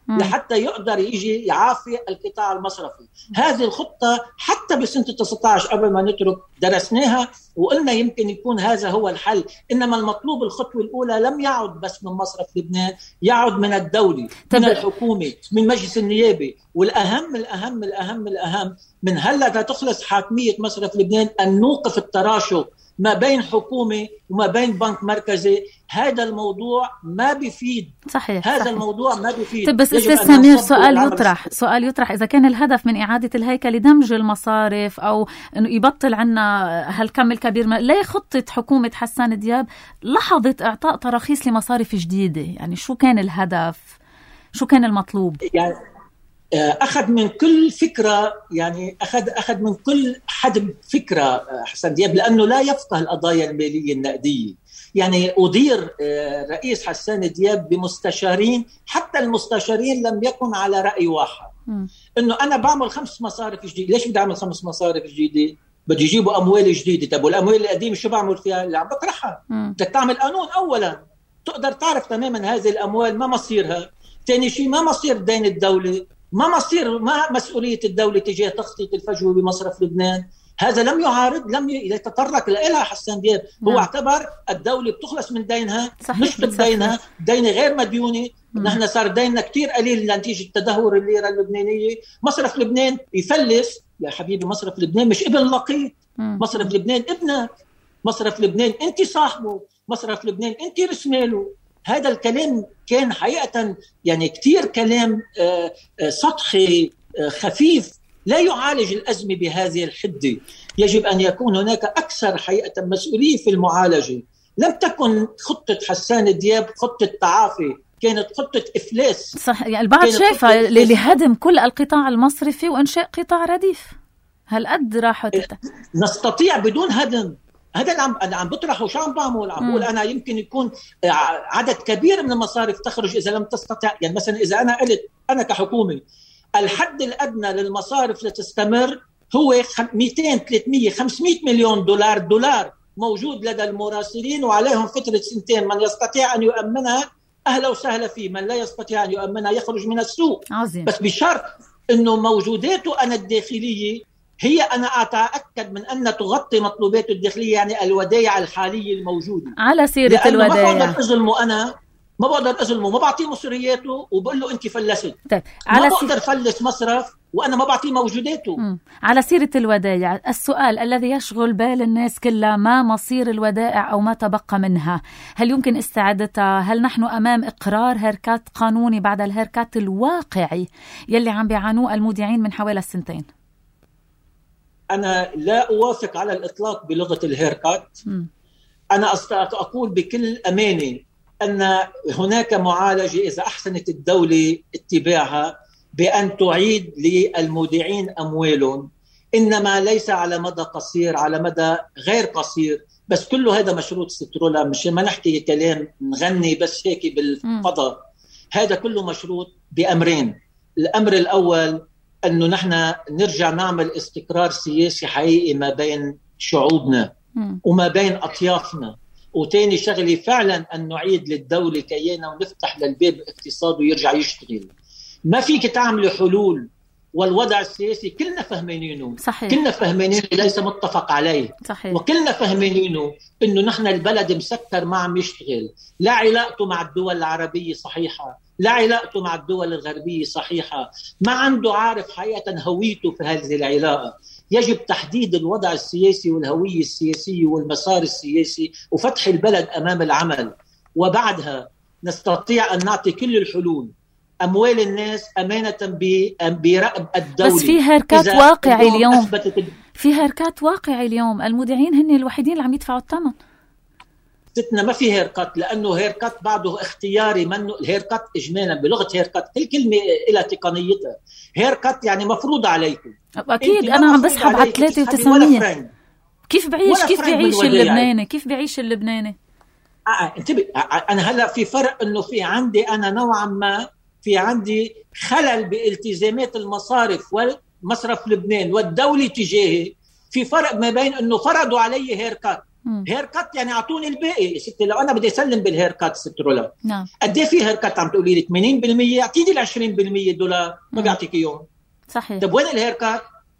لحتى يقدر يجي يعافي القطاع المصرفي. هذه الخطة حتى بسنة تسعة عشر قبل ما نترك درسناها وقلنا يمكن يكون هذا هو الحل، إنما المطلوب الخطوة الأولى لم يعد بس من مصرف لبنان، يعد من الدولة، من الحكومة، من مجلس النيابي، والأهم الأهم الأهم الأهم من هلا تخلص حاكمية مصرف لبنان أن نوقف التراشق ما بين حكومة وما بين بنك مركزي. هذا الموضوع ما بيفيد. صحيح. هذا صحيح. الموضوع ما بيفيد. طيب بس أستاذ سمير، سؤال يطرح سؤال يطرح إذا كان الهدف من إعادة الهيكل لدمج المصارف أو إنه يبطل عنا هالكم الكبير، ليه خطة حكومة حسان دياب لحظة إعطاء تراخيص لمصارف جديدة؟ يعني شو كان الهدف؟ شو كان المطلوب؟ يعني أخذ من كل فكرة، يعني أخذ أخذ من كل حد فكرة حسن دياب، لأنه لا يفقه القضايا المالية النقدية. يعني أدير رئيس حسان دياب بمستشارين، حتى المستشارين لم يكن على رأي واحد. م. إنه أنا بعمل خمس مصارف جديدة. ليش بدي أعمل خمس مصارف جديدة؟ بدي يجيبوا أموال جديدة. طب والأموال القديمة شو بعمل فيها؟ اللي عم بطرحها. بدك تعمل قانون أولا تقدر تعرف تماما هذه الأموال ما مصيرها. ثاني شيء ما مصير دين الدولة، ما مصير ما مسؤولية الدولة تجاه تخطيط الفجوة بمصرف لبنان. هذا لم يعارض، لم يتطرق لها حسان دياب. هو نعم. اعتبر الدولة بتخلص من دينها، مش من دينها، دين غير مديونة. نحن صار ديننا كتير قليل نتيجة تدهور الليرة اللبنانية. مصرف لبنان يفلس. يا حبيبي مصرف لبنان مش ابن لقيط. مصرف لبنان ابنك. مصرف لبنان انت صاحبه. مصرف لبنان انت رسماله. هذا الكلام كان حقيقة يعني كتير كلام سطحي خفيف، لا يعالج الأزمة بهذه الحدة. يجب أن يكون هناك أكثر حقيقة مسؤولية في المعالجة. لم تكن خطة حسان دياب خطة تعافي، كانت خطة إفلاس. صح. يعني البعض شايفها لهدم كل القطاع المصرفي وإنشاء قطاع رديف. هل قد راحت؟ نستطيع بدون هدم. هذا اللي عم عم بطرحه. شو عم بعمل؟ عم بقول انا يمكن يكون عدد كبير من المصارف تخرج اذا لم تستطع. يعني مثلا اذا انا قلت انا كحكومه الحد الادنى للمصارف لتستمر هو مئتين ثلاثمئة خمسمئة مليون دولار دولار موجود لدى المراسلين وعليهم فتره سنتين. من يستطيع ان يؤمنها اهلا وسهلا فيه، من لا يستطيع ان يؤمنها يخرج من السوق. عظيم. بس بشرط انه موجوداته انا الداخليه هي أنا أتأكد من أن تغطي مطلوبات الداخلية، يعني الودائع الحالية الموجودة. على سيرة الودائع ما بقدر أظلمه، أنا ما بقدر أظلمه، ما بعطيه مصرياته وبقول له أنت فلست. طيب. ما بقدر فلس مصرف وأنا ما بعطيه موجوداته. م. على سيرة الودائع، السؤال الذي يشغل بال الناس كلها ما مصير الودائع أو ما تبقى منها؟ هل يمكن استعادتها؟ هل نحن أمام إقرار هيركات قانوني بعد الهيركات الواقعي يلي عم بيعانوه المودعين من حوالي السنتين؟ أنا لا أوافق على الإطلاق بلغة الهيركات. أنا أقول بكل أمانة أن هناك معالجة إذا أحسنت الدولة اتباعها بأن تعيد للمودعين أموالهم، إنما ليس على مدى قصير، على مدى غير قصير. بس كله هذا مشروط سترولا، مش ما نحكي كلام نغني بس هيك بالفضاء. هذا كله مشروط بأمرين. الأمر الأول أنه نحن نرجع نعمل استقرار سياسي حقيقي ما بين شعوبنا وما بين أطيافنا. وتاني شغلي فعلا أن نعيد للدولة كيانا ونفتح للباب اقتصاد ويرجع يشتغل. ما فيك تعمل حلول والوضع السياسي كلنا فهمينينه. صحيح. كلنا فهمينينه ليس متفق عليه. صحيح. وكلنا فهمينينه إنه نحن البلد مسكر ما عم يشتغل. لا علاقته مع الدول العربية صحيحة، لا علاقته مع الدول الغربية صحيحة، ما عنده عارف حقيقة هويته في هذه العلاقة. يجب تحديد الوضع السياسي والهوية السياسية والمسار السياسي وفتح البلد أمام العمل، وبعدها نستطيع أن نعطي كل الحلول. أموال الناس أمانة برقب الدولة. بس في هركات واقعي اليوم، في هركات واقعي اليوم المودعين هن الوحيدين اللي عم يدفعوا الثمن. ستنا ما في هيركات، لأنه هيركات بعده اختياري. منه الهيركات إجمالا بلغة هيركات كل كلمة إلى تقنيتها. هيركات يعني مفروض عليكم. أكيد أنا عم بسحب على ثلاثة وتسعمية. كيف بعيش كيف بعيش اللبناني كيف بعيش اللبناني آه انتبه. أنا هلأ في فرق إنه في عندي أنا نوعا ما في عندي خلل بالتزامات المصارف والمصرف لبنان والدولة تجاهي. في فرق ما بين إنه فرضوا علي هيركات هيركات يعني اعطوني الباقي. ستي لو انا بدي اسلم بالهيركات ست رولا، نعم، قد ايه في هيركات عم تقولي لي ثمانين بالمية، اعطيني ال عشرين بالمية دولار ما بيعطيك اياهم. صحيح. طب وين الهيركات؟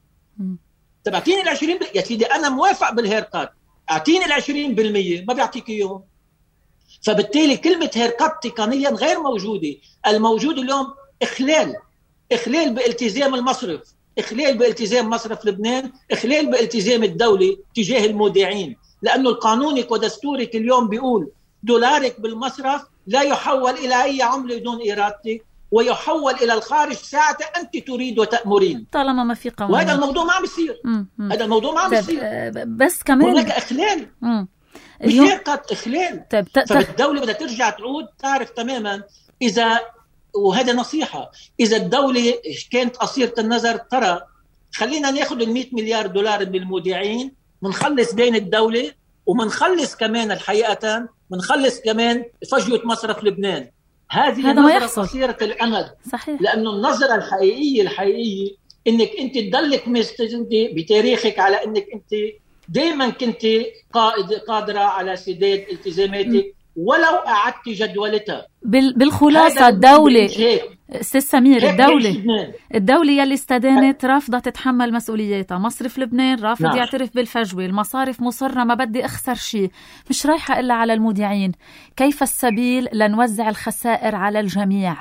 طب اعطيني ال عشرين بالمية يا سيدي، انا موافق بالهيركات، اعطيني ال عشرين بالمية ما بيعطيك اياهم. فبالتالي كلمه هيركات تقنيا غير موجوده. الموجود اليوم اخلال اخلال بالتزام المصرف، اخلال بالتزام مصرف لبنان، اخلال بالتزام الدوله تجاه المودعين. لانه القانونك ودستورك اليوم بيقول دولارك بالمصرف لا يحول الى اي عمله دون ارادتك، ويحول الى الخارج ساعه انت تريد وتامرين، طالما ما في قوانين. وهذا الموضوع ما عم يصير. هذا الموضوع ما عم يصير. بس كمان هناك اخلال، مم. مش هيك اخلال. طيب ت... فالدوله بدها ترجع تعود تعرف تماما اذا، وهذا نصيحه، اذا الدوله كانت قصيره النظر ترى خلينا ناخذ ال مئة مليار دولار من المودعين، منخلص دين الدوله، ومنخلص كمان الحقيقه منخلص كمان فجوه مصرف لبنان. هذه نظرة قصيرة الأمد. صحيح. لأنه النظرة الحقيقية الحقيقية إنك أنت تضلك مستندة بتاريخك على إنك أنت دائما كنت قائد قادرة على سداد التزاماتك ولو أعدت جدولتها. بالخلاصة الدولة أستاذ سمير، الدولة الدولة يلي استدانت رافضة تتحمل مسؤولياتها، مصرف لبنان رافض نعم. يعترف بالفجوة، المصارف مصرة ما بدي أخسر شيء، مش رايحة إلا على المودعين. كيف السبيل لنوزع الخسائر على الجميع؟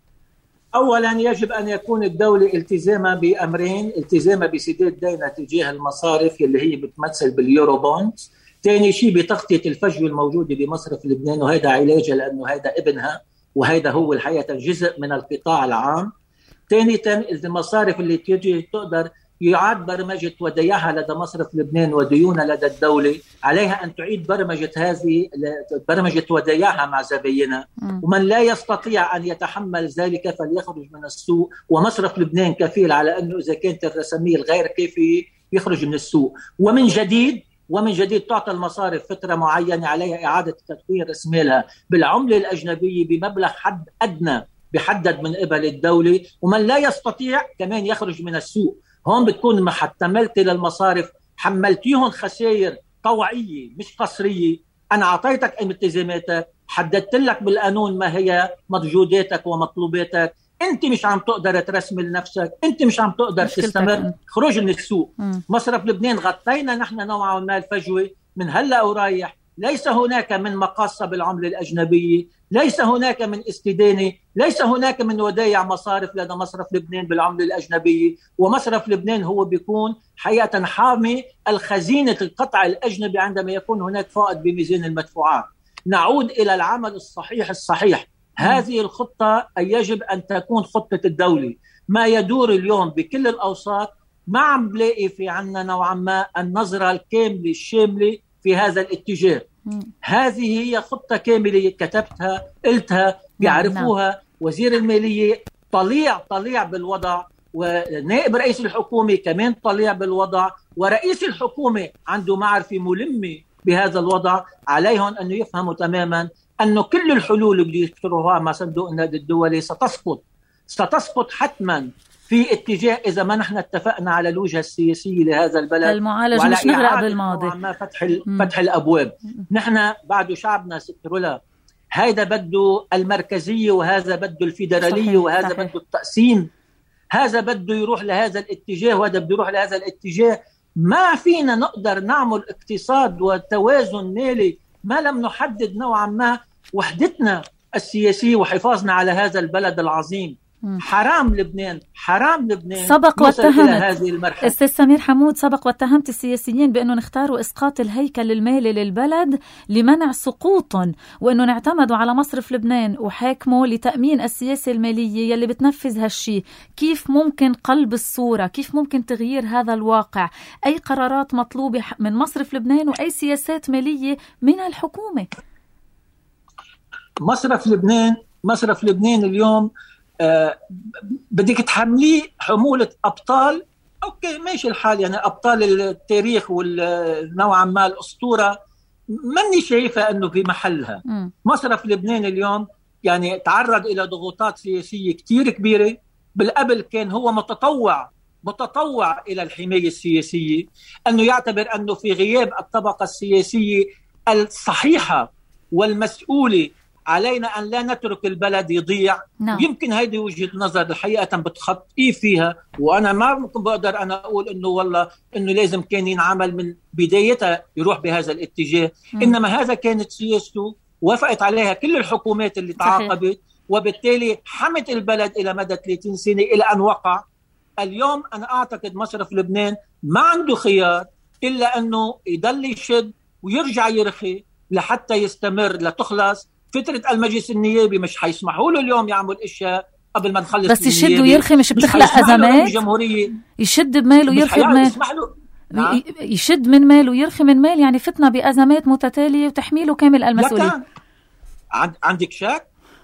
أولا يجب أن يكون الدولة التزامها بأمرين: التزامها بسداد دينها تجاه المصارف اللي هي بتمثل باليورو بونز، ثاني شيء بتغطية الفجوة الموجودة بمصرف لبنان، وهذا علاجها لأنه هذا ابنها وهذا هو الحقيقة جزء من القطاع العام. ثانيا المصارف اللي تيجي تقدر يعاد برمجة وديعها لدى مصرف لبنان وديونها لدى الدولة، عليها أن تعيد برمجة هذه برمجة وديعها مع زباينها، ومن لا يستطيع أن يتحمل ذلك فليخرج من السوق، ومصرف لبنان كفيل على أنه إذا كانت الرسمية الغير كافية يخرج من السوق. ومن جديد ومن جديد تعطى المصارف فترة معينة عليها إعادة تدوير رسمالها بالعملة الأجنبية بمبلغ حد أدنى بحدد من قبل الدولة، ومن لا يستطيع كمان يخرج من السوق. هون بتكون ما حتملت للمصارف، حملتيهم خسائر طوعية مش قصرية. أنا أعطيتك التزاماتك، حددت لك بالقانون ما هي مجهوداتك ومطلوباتك، أنت مش عم تقدر ترسمل نفسك، أنت مش عم تقدر تستمر، خروج من السوق. م. مصرف لبنان غطينا نحن نوعا ما الفجوة من هلأ ورايح. ليس هناك من مقاصة بالعملة الأجنبية، ليس هناك من استدانة، ليس هناك من ودايع مصارف لدى مصرف لبنان بالعملة الأجنبية. ومصرف لبنان هو بيكون حقيقة حامي الخزينة القطع الأجنبي عندما يكون هناك فائض بميزان المدفوعات. نعود إلى العمل الصحيح الصحيح. هذه الخطة يجب أن تكون خطة الدولة. ما يدور اليوم بكل الأوساط ما عم بلاقي في عنا نوعا ما النظرة الكاملة الشاملة في هذا الاتجاه. مم. هذه هي خطة كاملة كتبتها قلتها بيعرفوها. نعم. وزير المالية طليع طليع بالوضع، ونائب رئيس الحكومة كمان طليع بالوضع، ورئيس الحكومة عنده معرفة ملمة بهذا الوضع. عليهم أن يفهموا تماما أنه كل الحلول اللي يختاروها مع صندوق النقد الدولي ستسقط ستسقط حتما في اتجاه إذا ما نحن اتفقنا على الوجهة السياسية لهذا البلد، المعالجة مش نغرق بالماضي، فتح فتح الأبواب. نحن بعد شعبنا ست رولا هذا بده المركزية، وهذا بده الفيدرالية، صحيح. وهذا صحيح. بده التقسيم، هذا بده يروح لهذا الاتجاه وهذا بده يروح لهذا الاتجاه. ما فينا نقدر نعمل اقتصاد وتوازن مالي ما لم نحدد نوعا ما وحدتنا السياسية وحفاظنا على هذا البلد العظيم. حرام لبنان، حرام لبنان سبق واتهمت أستاذ سمير حمود سبق واتهمت السياسيين بأنه نختاروا إسقاط الهيكل المالي للبلد لمنع سقوطهم، وأنه نعتمدوا على مصرف لبنان وحاكموا لتأمين السياسة المالية يلي بتنفذ هالشي. كيف ممكن قلب الصورة؟ كيف ممكن تغيير هذا الواقع؟ أي قرارات مطلوبة من مصرف لبنان وأي سياسات مالية من الحكومة؟ مصرف لبنان مصرف لبنان اليوم آه بدك تحمليه حمولة أبطال، أوكي ماشي الحال، يعني أبطال التاريخ والنوعا ما الأسطورة ماني شايفة أنه في محلها. م. مصرف لبنان اليوم يعني تعرض إلى ضغوطات سياسية كتير كبيرة. بالقبل كان هو متطوع متطوع إلى الحماية السياسية، أنه يعتبر أنه في غياب الطبقة السياسية الصحيحة والمسؤولة علينا أن لا نترك البلد يضيع. no. يمكن هذه وجهة نظر الحقيقة بتخطئ فيها، وأنا ما ممكن بقدر أنا أقول أنه والله أنه لازم كان ينعمل من بدايتها يروح بهذا الاتجاه. mm. إنما هذا كانت سياسته وافقت عليها كل الحكومات اللي تعاقبت، وبالتالي حمت البلد إلى مدى ثلاثين سنة إلى أن وقع. اليوم أنا أعتقد مصرف لبنان ما عنده خيار إلا أنه يضل يشد ويرجع يرخي لحتى يستمر لتخلص فترة المجلس النيابي. مش حيسمحوا له اليوم يعمل اشياء قبل ما نخلص، بس يشد ويرخي مش بتخلق ازمات. يشد بماله ويرخي بمال، نعم. يشد من مال ويرخي من مال، يعني فتنا بازمات متتالية وتحميله كامل المسؤولية. عندك شك؟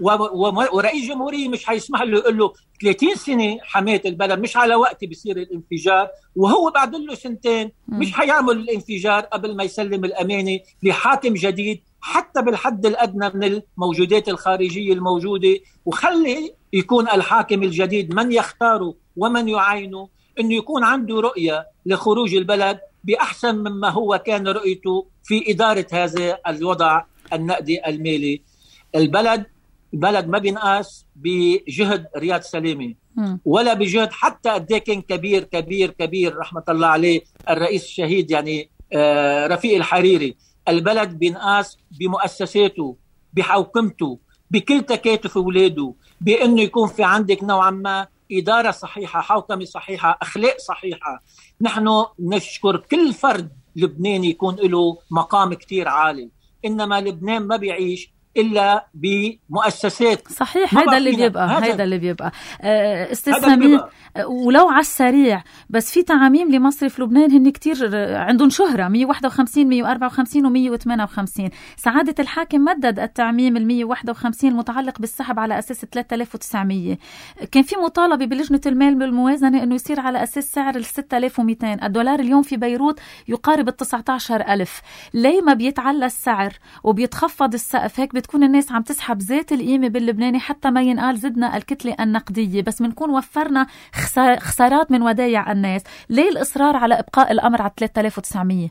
ورئيس جمهورية مش حيسمح له يقول له ثلاثين سنة حماية البلد مش على وقت بيصير الانفجار، وهو بعد له سنتين مش حيعمل الانفجار قبل ما يسلم الأمانة لحاكم جديد حتى بالحد الأدنى من الموجودات الخارجية الموجودة، وخلي يكون الحاكم الجديد من يختاره ومن يعينه أنه يكون عنده رؤية لخروج البلد بأحسن مما هو كان رؤيته في إدارة هذا الوضع النقدي المالي. البلد البلد ما بينقاس بجهد رياض سلامي ولا بجهد حتى قد كان كبير كبير كبير رحمة الله عليه الرئيس الشهيد يعني آه رفيق الحريري. البلد بينقاس بمؤسساته، بحوكمته، بكل تكاتف اولاده، بانه يكون في عندك نوعا ما اداره صحيحه، حوكمه صحيحه، اخلاق صحيحه. نحن نشكر كل فرد لبناني يكون له مقام كتير عالي، انما لبنان ما بيعيش الا بمؤسسات. صحيح، هذا اللي بيبقى هذا اللي بيبقى استاذ سمير. ولو على السريع بس في تعاميم لمصرف لبنان هن كتير عندهم شهرة، مية وواحد وخمسين مية وأربعة وخمسين ومية وثمانية وخمسين. سعادة الحاكم مدد التعميم المية وواحد وخمسين المتعلق بالسحب على أساس ثلاثة آلاف وتسعمية. كان في مطالبة بلجنة المال بالموازنة أنه يصير على أساس سعر الستة آلاف ومئتين. الدولار اليوم في بيروت يقارب التسعة عشر ألف. ليه ما بيتعلى السعر وبيتخفض السقف؟ هيك بتكون الناس عم تسحب ذات القيمة باللبناني حتى ما ينقال زدنا الكتلة النقدية، بس بنكون وفرنا خسارات من ودايع الناس. ليه الإصرار على إبقاء الأمر على ثلاثة آلاف وتسعمية؟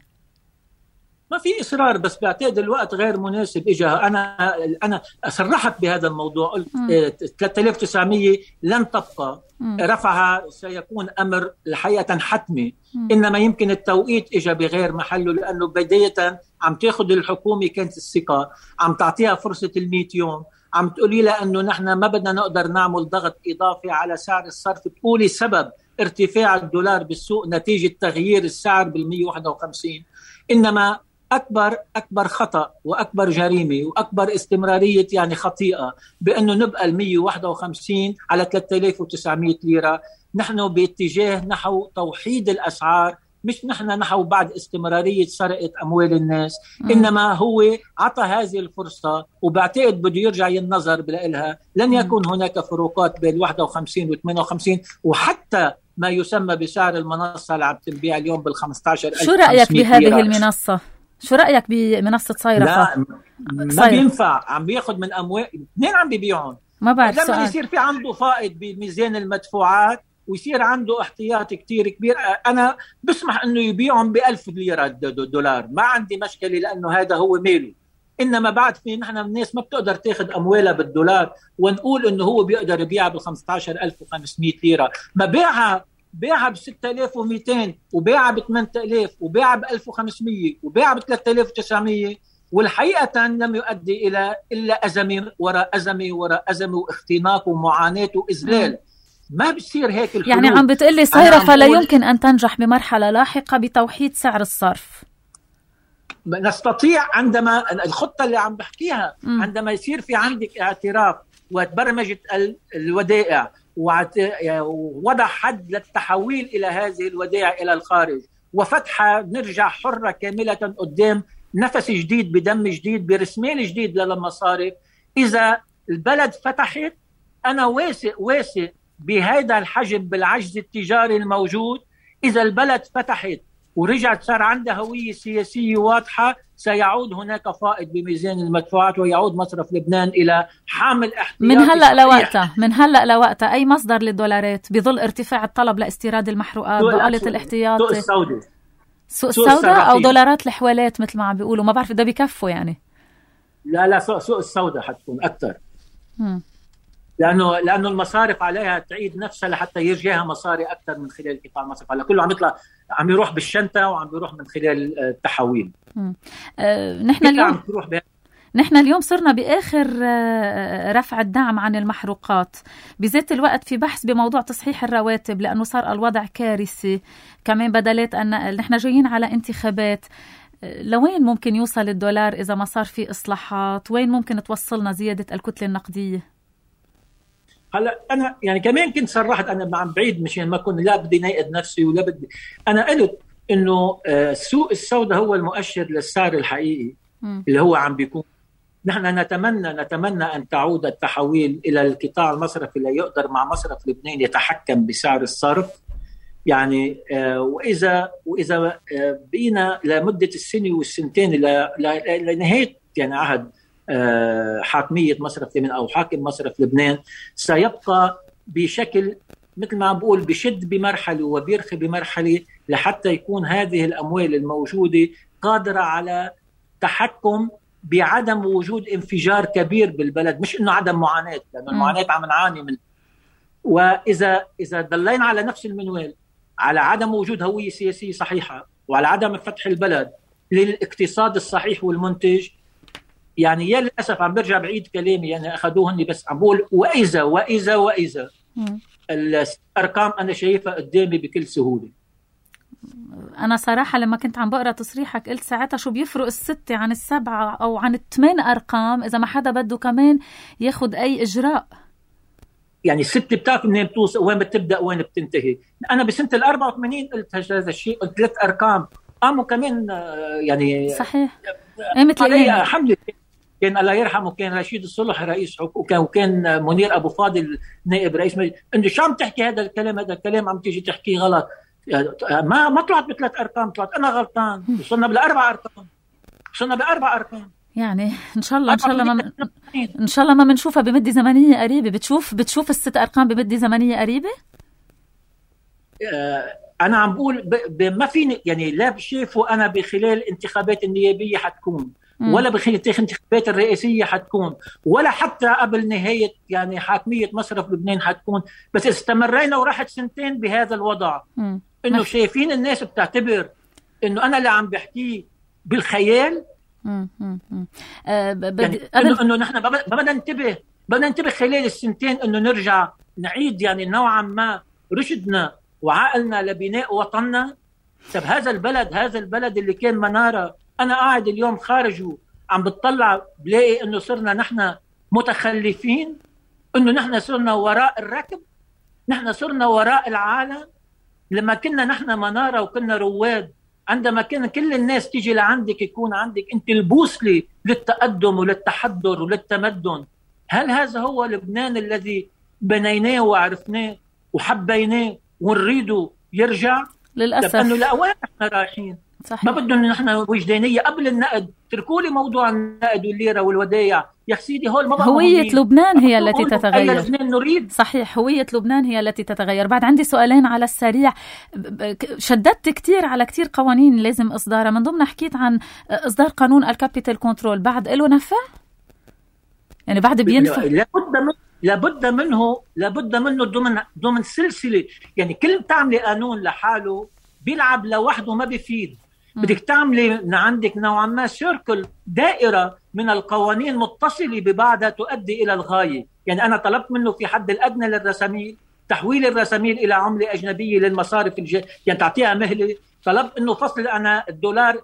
ما في إصرار، بس بعتقد الوقت غير مناسب. إجا أنا أنا صرحت بهذا الموضوع، قلت ثلاثة آلاف وتسعمية لن تبقى، م. رفعها سيكون أمر الحقيقة حتمي، م. إنما يمكن التوقيت إجا بغير محله، لأنه بداية عم تاخد الحكومة كانت الثقة، عم تعطيها فرصة المئة يوم، عم تقولي لها أنه نحن ما بدنا نقدر نعمل ضغط إضافي على سعر الصرف، تقولي سبب ارتفاع الدولار بالسوق نتيجة تغيير السعر بالمية وواحد وخمسين. إنما أكبر أكبر خطأ وأكبر جريمة وأكبر استمرارية يعني خطيئة بأنه نبقى المية وواحد وخمسين على ثلاثة آلاف وتسعمية ليرة. نحن باتجاه نحو توحيد الأسعار، مش نحن نحو بعد استمرارية سرقة أموال الناس، م. إنما هو عطى هذه الفرصة، وبعتقد بده يرجع ينظر بلها. لن يكون هناك فروقات بين واحد وخمسين و ثمانية وخمسين، وحتى ما يسمى بسعر المنصة اللي عم تنبيع اليوم بالخمسة عشر ألف. شو رأيك بهذه المنصة؟ شو رأيك بمنصة صيرفة؟ لا ما بينفع، عم بياخد من أموال، اثنين عم بيبيعون. ما بعرف لما سؤال. يصير في عنده فائض بميزان المدفوعات ويصير عنده احتياط كتير كبير، أنا بسمح أنه يبيعهم بألف ليرة دولار، ما عندي مشكلة، لأنه هذا هو ماله. إنما بعد في نحن الناس ما بتقدر تاخد أموالها بالدولار ونقول أنه هو بيقدر يبيعها بخمسة عشر ألف وخمسمية ليرة. ما بيعها بيعها بستة آلاف ومئتين وبيعها بثمانية آلاف وبيعها بألف وخمسمية وبيعها بثلاثة آلاف وتسعمية، والحقيقة لم يؤدي إلى إلا أزمة وراء أزمة وراء أزمة واختناق ومعاناة وإذلال. ما بصير هيك الحلول. يعني عم بتقلي صيرفة لا يمكن أن تنجح بمرحلة لاحقة بتوحيد سعر الصرف؟ نستطيع عندما الخطة اللي عم بحكيها، م. عندما يصير في عندك اعتراف وتبرمجة الودائع ووضع حد للتحويل إلى هذه الودائع إلى الخارج وفتحها، نرجع حرة كاملة قدام نفس جديد بدم جديد برسمال جديد للمصارف. إذا البلد فتحت، أنا واثق واثق بهذا الحجم بالعجز التجاري الموجود، إذا البلد فتحت ورجعت صار عندها هوية سياسية واضحة، سيعود هناك فائض بميزان المدفوعات ويعود مصرف لبنان إلى حامل احتياطي من هلأ لوقتها. من هلأ لوقتها أي مصدر للدولارات؟ بظل ارتفاع الطلب لاستيراد المحروقات، بقالة الاحتياط، سوق السوداء، سوق السوداء أو دولارات الحوالات مثل ما عم بيقولوا، ما بعرف ده بكفوا يعني. لا لا سوق, سوق السوداء حتكون أكثر، لأنه لأنه المصارف عليها تعيد نفسها لحتى يرجعها مصاري أكثر من خلال قطاع المصرف. هلا كله عم يطلع، عم يروح بالشنطة وعم يروح من خلال التحويل. أه نحن اليوم نحن اليوم صرنا بآخر رفع الدعم عن المحروقات، بذات الوقت في بحث بموضوع تصحيح الرواتب لأنه صار الوضع كارثي، كمان بدلات أن نحن جايين على انتخابات. لوين ممكن يوصل الدولار إذا ما صار في إصلاحات؟ وين ممكن توصلنا زيادة الكتلة النقدية؟ هلا انا يعني كمان كنت صرحت، انا عم بعيد مشان ما كنت لا بدي ناقد نفسي ولا بدي، انا قلت انه السوق السوداء هو المؤشر للسعر الحقيقي م. اللي هو عم بيكون. نحن نتمنى نتمنى ان تعود التحويل الى القطاع المصرفي اللي يقدر مع مصرف لبنان يتحكم بسعر الصرف. يعني واذا واذا بقينا لمده السنه والسنتين لنهايه يعني عهد حاكمية مصرف لبنان أو حاكم مصرف لبنان، سيبقى بشكل مثل ما بقول بشد بمرحلة وبيرخي بمرحلة لحتى يكون هذه الأموال الموجودة قادرة على تحكم بعدم وجود انفجار كبير بالبلد، مش إنه عدم معاناة، لأنه المعاناة عم نعاني من. وإذا إذا ضلينا على نفس المنوال، على عدم وجود هوية سياسية صحيحة وعلى عدم فتح البلد للاقتصاد الصحيح والمنتج، يعني يا للأسف عم برجع بعيد كلامي، يعني أخذوهني بس عم بقول وإذا وإذا وإذا الأرقام أنا شايفها قدامي بكل سهولة. أنا صراحة لما كنت عم بقرأ تصريحك قلت ساعتها شو بيفرق الستة عن السبعة أو عن الثمان أرقام إذا ما حدا بده كمان ياخد أي إجراء. يعني الستة بتعرف منين بتوصل، وين بتبدأ وين بتنتهي. أنا بسنة الأربعة وثمانين قلت هذا الشيء، قلت ثلاث أرقام قاموا كمان يعني صحيح. علي حملة، كان الله يرحمه كان رشيد الصلح رئيس حكومة وكان منير أبو فاضل نائب رئيس مجلس، إنه شو عم تحكي هذا الكلام، هذا الكلام عم تيجي تحكيه غلط. ما ما طلعت بثلاث أرقام، طلعت أنا غلطان، وصلنا بالأربع أرقام، وصلنا بأربع أرقام. يعني إن شاء الله إن شاء الله ما إن شاء الله ما بنشوفها بمدة زمنية قريبة. بتشوف بتشوف الست أرقام بمدة زمنية قريبة؟ أنا عم بقول ما فيني يعني لا بشوفه أنا بخلال انتخابات النيابية حتكون، ولا بخلال الانتخابات الرئاسية حتكون، ولا حتى قبل نهاية يعني حاكمية مصرف لبنان حتكون. بس استمرينا وراحت سنتين بهذا الوضع، مم. إنه شايفين الناس بتعتبر إنه أنا اللي عم بحكيه بالخيال. مم. مم. أه ب... يعني إنه إنه نحن بدنا ننتبه بدنا ننتبه خلال السنتين إنه نرجع نعيد يعني نوعا ما رشدنا وعقلنا لبناء وطننا. طب هذا البلد هذا البلد اللي كان منارة، أنا قاعد اليوم خارجه عم بتطلع بلاقي إنه صرنا نحن متخلفين، إنه نحن صرنا وراء الركب، نحن صرنا وراء العالم. لما كنا نحن منارة وكنا رواد، عندما كان كل الناس تيجي لعندك يكون عندك أنت البوصلة للتقدم وللتحضر وللتمدن. هل هذا هو لبنان الذي بنيناه وعرفناه وحبيناه ونريده يرجع؟ للأسف لأنه لا، وين نحن رايحين؟ صحيح. ما بدنا نحن وجدانية قبل النقد، تركوا لي موضوع النقد والليرة والودايع يا سيدي، هول ما هوية لبنان هي التي تتغير. نريد. صحيح، هوية لبنان هي التي تتغير. بعد عندي سؤالين على السريع. شددت كتير على كتير قوانين لازم إصدارها، من ضمن حكيت عن إصدار قانون الكابيتال كنترول، بعد له نفع؟ يعني بعد بينفع؟ لابد من لابد منه لابد منه ضمن ضمن سلسلة. يعني كل تعملي قانون لحاله بيلعب لوحده ما بيفيد. بدك تعملي عندك نوعا ما سيركل، دائرة من القوانين متصلة ببعضها تؤدي إلى الغاية. يعني أنا طلبت منه في حد الأدنى للرساميل تحويل الرساميل إلى عملة أجنبية للمصارف الج... يعني تعطيها مهلة. طلبت إنه فصل أنا الدولار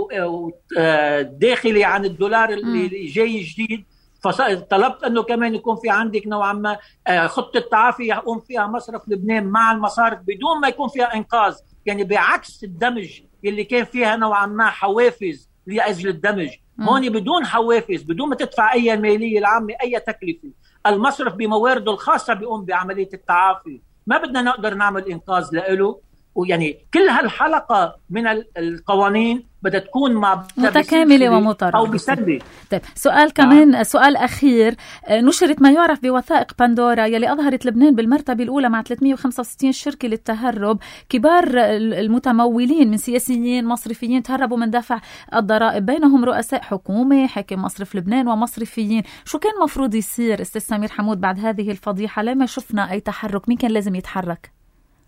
داخلي عن الدولار اللي جاي جديد. طلبت أنه كمان يكون في عندك نوعا ما خطة تعافي يقوم فيها مصرف لبنان مع المصارف بدون ما يكون فيها إنقاذ، يعني بعكس الدمج اللي كان فيها نوعا ما حوافز لأجل الدمج. هون بدون حوافز، بدون ما تدفع أي مالية العامة أي تكلفة، المصرف بموارده الخاصة بيقوم بعملية التعافي. ما بدنا نقدر نعمل إنقاذ لإله. ويعني كل هالحلقة من القوانين بدها تكون مع متكاملة ومترابطة أو بسلة. طيب سؤال كمان آه. سؤال أخير، نشرت ما يعرف بوثائق بندورا يلي أظهرت لبنان بالمرتبة الأولى مع ثلاثمئة وخمسة وستين شركة للتهرب. كبار المتمولين من سياسيين مصرفيين تهربوا من دفع الضرائب، بينهم رؤساء حكومة، حاكم مصرف لبنان ومصرفيين. شو كان مفروض يصير أستاذ سمير حمود بعد هذه الفضيحة؟ لما شفنا أي تحرك؟ مين كان لازم يتحرك؟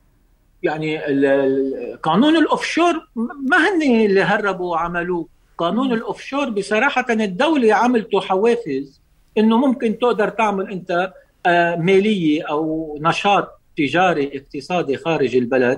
يعني قانون الأوفشور ما هن اللي هربوا وعملوه. قانون الأوفشور بصراحة الدولة عملته حوافز إنه ممكن تقدر تعمل أنت مالية أو نشاط تجاري اقتصادي خارج البلد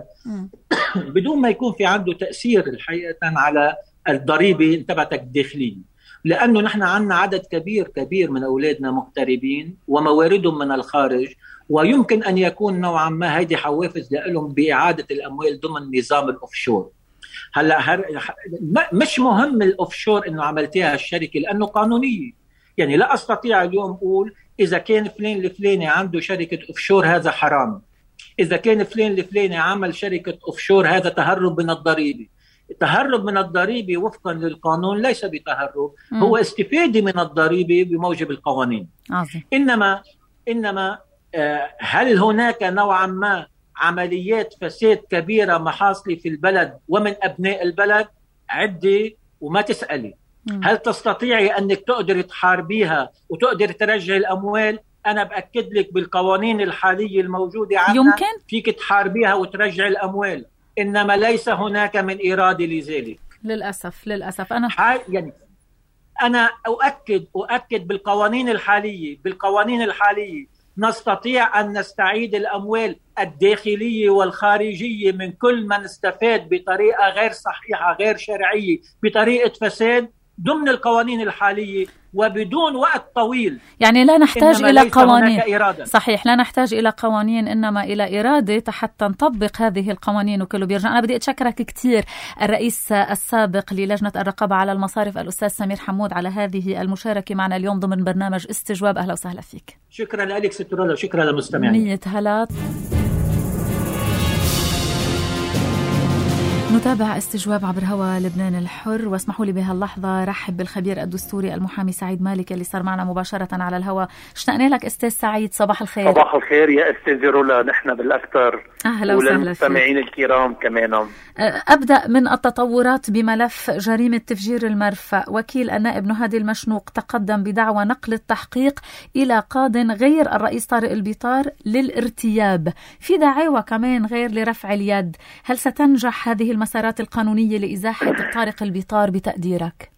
بدون ما يكون في عنده تأثير الحقيقة على الضريبة تبعتك الداخلية، لأنه نحن عندنا عدد كبير كبير من أولادنا مغتربين ومواردهم من الخارج، ويمكن أن يكون نوعا ما هيدي حوافز لهم بإعادة الأموال ضمن نظام الأوفشور. هلا هر... مش مهم الأوفشور إنه عملتها الشركة لأنه قانونية. يعني لا أستطيع اليوم أقول إذا كان فلان الفلاني عنده شركة أوفشور هذا حرام، إذا كان فلان الفلاني عمل شركة أوفشور هذا تهرب من الضريبة. التهرب من الضريبة وفقا للقانون ليس بتهرب، م. هو استفادة من الضريبة بموجب القوانين. عظيم. إنما إنما هل هناك نوعا ما عمليات فساد كبيرة محاصلة في البلد ومن أبناء البلد؟ عدة وما تسألي. م. هل تستطيعي أنك تقدر تحاربيها وتقدر ترجع الأموال؟ أنا بأكد لك بالقوانين الحالية الموجودة عندنا يمكن فيك تحاربيها وترجع الأموال، إنما ليس هناك من إرادة لذلك للأسف. للأسف أنا يعني أنا أؤكد أؤكد بالقوانين الحالية بالقوانين الحالية نستطيع أن نستعيد الأموال الداخلية والخارجية من كل من استفاد بطريقة غير صحيحة غير شرعية بطريقة فساد ضمن القوانين الحالية وبدون وقت طويل. يعني لا نحتاج إلى قوانين. صحيح، لا نحتاج إلى قوانين إنما إلى إرادة حتى نطبق هذه القوانين وكله بيرجع. أنا بدي أتشكرك كتير الرئيس السابق للجنة الرقابة على المصارف الأستاذ سمير حمود على هذه المشاركة معنا اليوم ضمن برنامج استجواب. أهلا وسهلا فيك. شكرا لك ست رولا وشكرا للمستمعين. مية هلا. نتابع استجواب عبر هوا لبنان الحر، واسمحوا لي بهاللحظة رحب بالخبير الدستوري المحامي سعيد مالك اللي صار معنا مباشرة على الهوا. اشتقنا لك أستاذ سعيد، صباح الخير. صباح الخير يا أستاذ رولا، نحن بالأكثر. أهلا وسهلا فيك. وللمستمعين الكرام كمان. أبدأ من التطورات بملف جريمة تفجير المرفأ. وكيل النائب نهادي المشنوق تقدم بدعوى نقل التحقيق إلى قاضٍ غير الرئيس طارق البيطار للارتياب. في دعاوى كمان غير لرفع اليد. هل ستنجح هذه المسارات القانونية لإزاحة طارق البيطار بتقديرك؟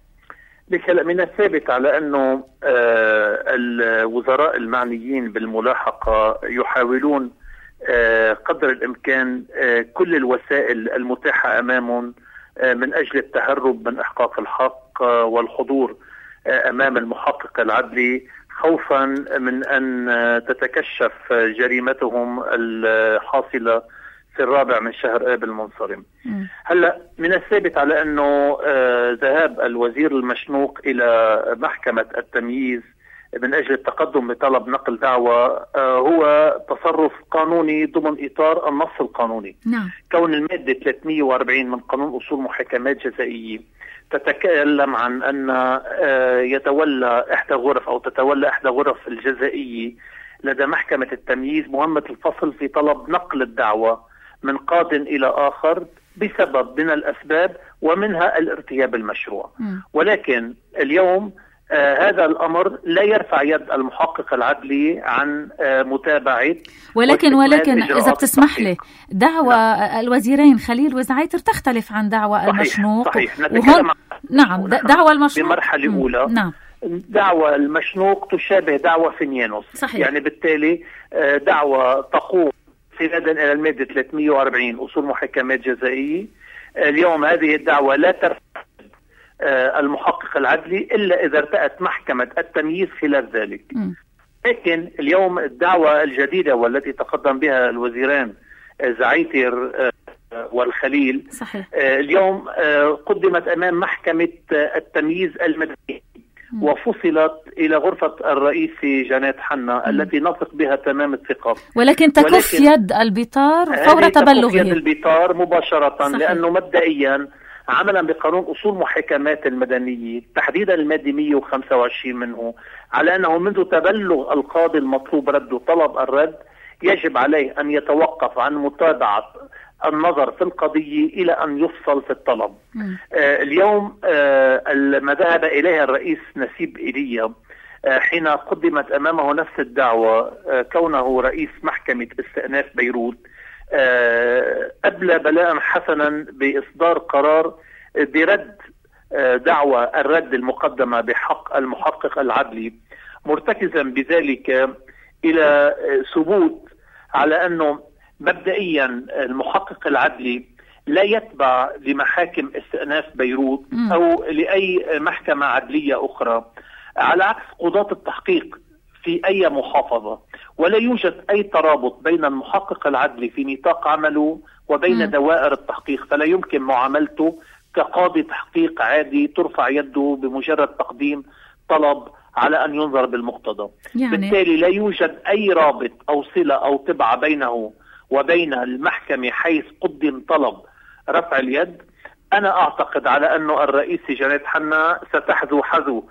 هلا من الثابت على أنه آه الوزراء المعنيين بالملاحقة يحاولون آه قدر الإمكان آه كل الوسائل المتاحة أمامهم آه من أجل التهرب من إحقاق الحق آه والحضور آه أمام المحقق العدلي، خوفا من أن آه تتكشف جريمتهم الحاصلة في الرابع من شهر آب المنصرم. هلا من الثابت على أنه آه ذهاب الوزير المشنوق إلى محكمة التمييز من أجل التقدم بطلب نقل دعوى آه هو تصرف قانوني ضمن إطار النص القانوني. نعم. كون المادة ثلاثمئة وأربعين من قانون أصول محاكمات جزائية تتكلم عن أن آه يتولى إحدى غرف أو تتولى إحدى غرف الجزائية لدى محكمة التمييز مهمة الفصل في طلب نقل الدعوى من قاضٍ إلى آخر بسبب من الأسباب ومنها الارتياب المشروع. م. ولكن اليوم آه هذا الأمر لا يرفع يد المحقق العدلي عن آه متابعة ولكن ولكن إذا بتسمح لي دعوى لا. الوزيرين خليل وزعيتر تختلف عن دعوى صحيح المشنوق. صحيح. وهون نعم دعوى المشنوق بمرحلة م. أولى. نعم. دعوى المشنوق تشابه دعوى فينيانوس. صحيح. يعني بالتالي آه دعوى تقوم استنادا الى الماده ثلاثمئة وأربعين اصول محاكمات جزائيه. اليوم هذه الدعوه لا ترفع المحقق العدلي الا اذا ارتأت محكمه التمييز خلال ذلك. م. لكن اليوم الدعوه الجديده والتي تقدم بها الوزيران زعيتر والخليل صحيح. اليوم قدمت امام محكمه التمييز المدني، وفصلت إلى غرفة الرئيس جنات حنا التي نثق بها تمام الثقة. ولكن تكف ولكن يد البطار فور تبلغه. تكف يد البطار مباشرة. صحيح. لأنه مبدئيا عملا بقانون أصول محاكمات المدنية تحديدا المادة مئة وخمسة وعشرين منه، على أنه منذ تبلغ القاضي المطلوب رده طلب الرد يجب عليه أن يتوقف عن متابعة النظر في القضية إلى أن يفصل في الطلب. آه اليوم آه ما ذهب إليها الرئيس نسيب إيليا آه حين قدمت أمامه نفس الدعوة آه كونه رئيس محكمة استئناف بيروت آه أبلى بلاء حسنا بإصدار قرار برد آه دعوة الرد المقدمة بحق المحقق العدلي، مرتكزا بذلك إلى آه ثبوت على أنه مبدئيا المحقق العدلي لا يتبع لمحاكم استئناف بيروت أو لأي محكمة عدلية أخرى، على عكس قضاة التحقيق في أي محافظة، ولا يوجد أي ترابط بين المحقق العدلي في نطاق عمله وبين م. دوائر التحقيق، فلا يمكن معاملته كقاضي تحقيق عادي ترفع يده بمجرد تقديم طلب على أن ينظر بالمقتضى. يعني بالتالي لا يوجد أي رابط أو صلة أو تبع بينه وبين المحكمة حيث قدم طلب رفع اليد. أنا أعتقد على أنه الرئيس جنات حنا ستحذو حذو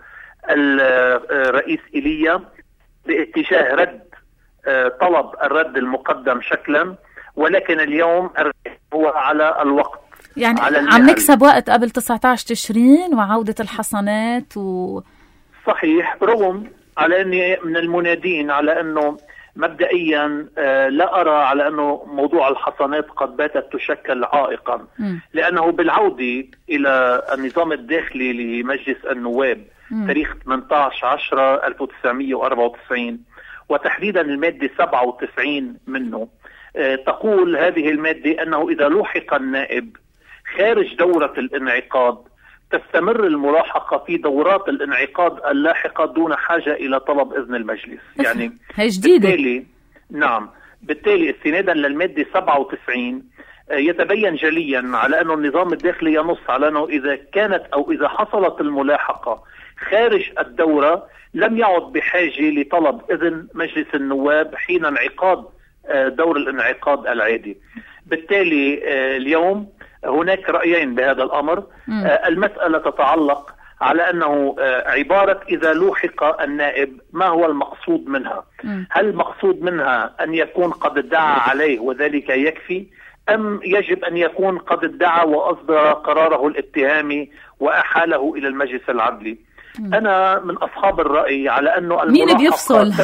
الرئيس إيليا باتجاه رد طلب الرد المقدم شكلا، ولكن اليوم هو على الوقت، يعني على عم نكسب وقت قبل تسعة عشر تشرين وعودة الحصانات و... صحيح، رغم على أني من المنادين على أنه مبدئيا لا أرى على أنه موضوع الحصانات قد باتت تشكل عائقا، م. لأنه بالعودة إلى النظام الداخلي لمجلس النواب م. تاريخ ثمانية عشر عشرة ألف وتسعمئة وأربعة وتسعين وتحديدا المادة سبعة وتسعين منه تقول هذه المادة أنه إذا لوحق النائب خارج دورة الانعقاد تستمر الملاحقة في دورات الانعقاد اللاحقة دون حاجة إلى طلب إذن المجلس. يعني هي جديدة. بالتالي نعم بالتالي استنادا للمادة سبعة وتسعين يتبين جليا على أنه النظام الداخلي ينص على أنه إذا كانت أو إذا حصلت الملاحقة خارج الدورة لم يعد بحاجة لطلب إذن مجلس النواب حين انعقاد دور الانعقاد العادي. بالتالي اليوم هناك رأيين بهذا الأمر. م. المسألة تتعلق على أنه عبارة إذا لوحق النائب ما هو المقصود منها؟ م. هل المقصود منها أن يكون قد ادعى عليه وذلك يكفي، أم يجب أن يكون قد ادعى وأصدر قراره الاتهامي وأحاله إلى المجلس العدلي؟ م. أنا من أصحاب الرأي على أنه مين بيفصل؟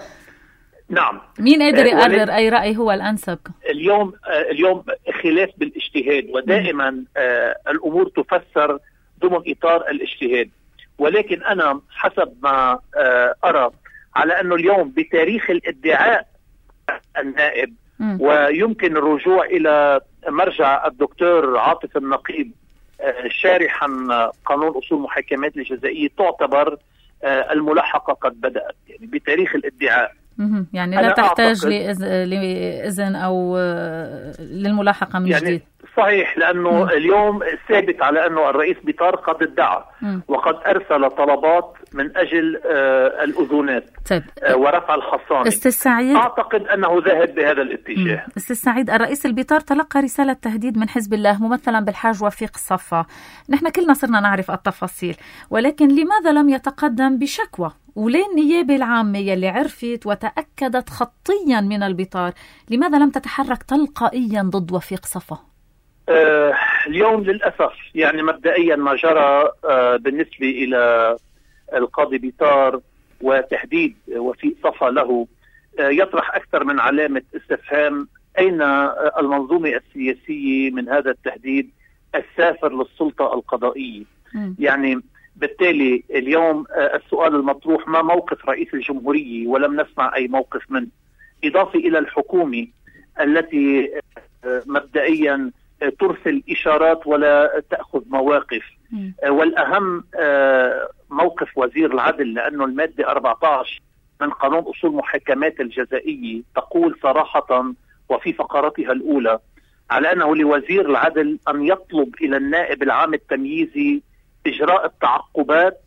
نعم، مين قادر يقرر أي رأي هو الأنسب؟ اليوم اليوم خلاف بالاجتهاد، ودائما آه الأمور تفسر ضمن إطار الاجتهاد، ولكن أنا حسب ما آه أرى على أنه اليوم بتاريخ الادعاء النائب م. ويمكن الرجوع إلى مرجع الدكتور عاطف النقيب آه شارحا قانون أصول محاكمات الجزائية تعتبر آه الملاحقة قد بدأت، يعني بتاريخ الادعاء، يعني لا تحتاج لإذن أو للملاحقة من يعني جديد. صحيح، لأنه مم. اليوم ثابت على أنه الرئيس بطار قد ادعى مم. وقد أرسل طلبات من أجل آه الأذونات طيب. آه ورفع الحصانة. أستاذ سعيد، أعتقد أنه ذاهب بهذا الاتجاه. أستاذ سعيد، الرئيس البطار تلقى رسالة تهديد من حزب الله ممثلا بالحاج وفيق الصفا. نحن كلنا صرنا نعرف التفاصيل، ولكن لماذا لم يتقدم بشكوى؟ ولين النيابة العامة يلي عرفت وتأكدت خطيا من البطار لماذا لم تتحرك تلقائيا ضد وفيق صفا؟ آه اليوم للأسف يعني مبدئيا ما جرى آه بالنسبة إلى القاضي بطار وتهديد وفيق صفا له آه يطرح أكثر من علامة استفهام. أين آه المنظومة السياسية من هذا التهديد السافر للسلطة القضائية؟ م. يعني بالتالي اليوم السؤال المطروح ما موقف رئيس الجمهورية، ولم نسمع أي موقف منه، إضافة إلى الحكومة التي مبدئيا ترسل إشارات ولا تأخذ مواقف. م. والأهم موقف وزير العدل، لأنه المادة أربعة عشر من قانون أصول محاكمات الجزائية تقول صراحة وفي فقرتها الأولى على أنه لوزير العدل أن يطلب إلى النائب العام التمييزي إجراء التعقبات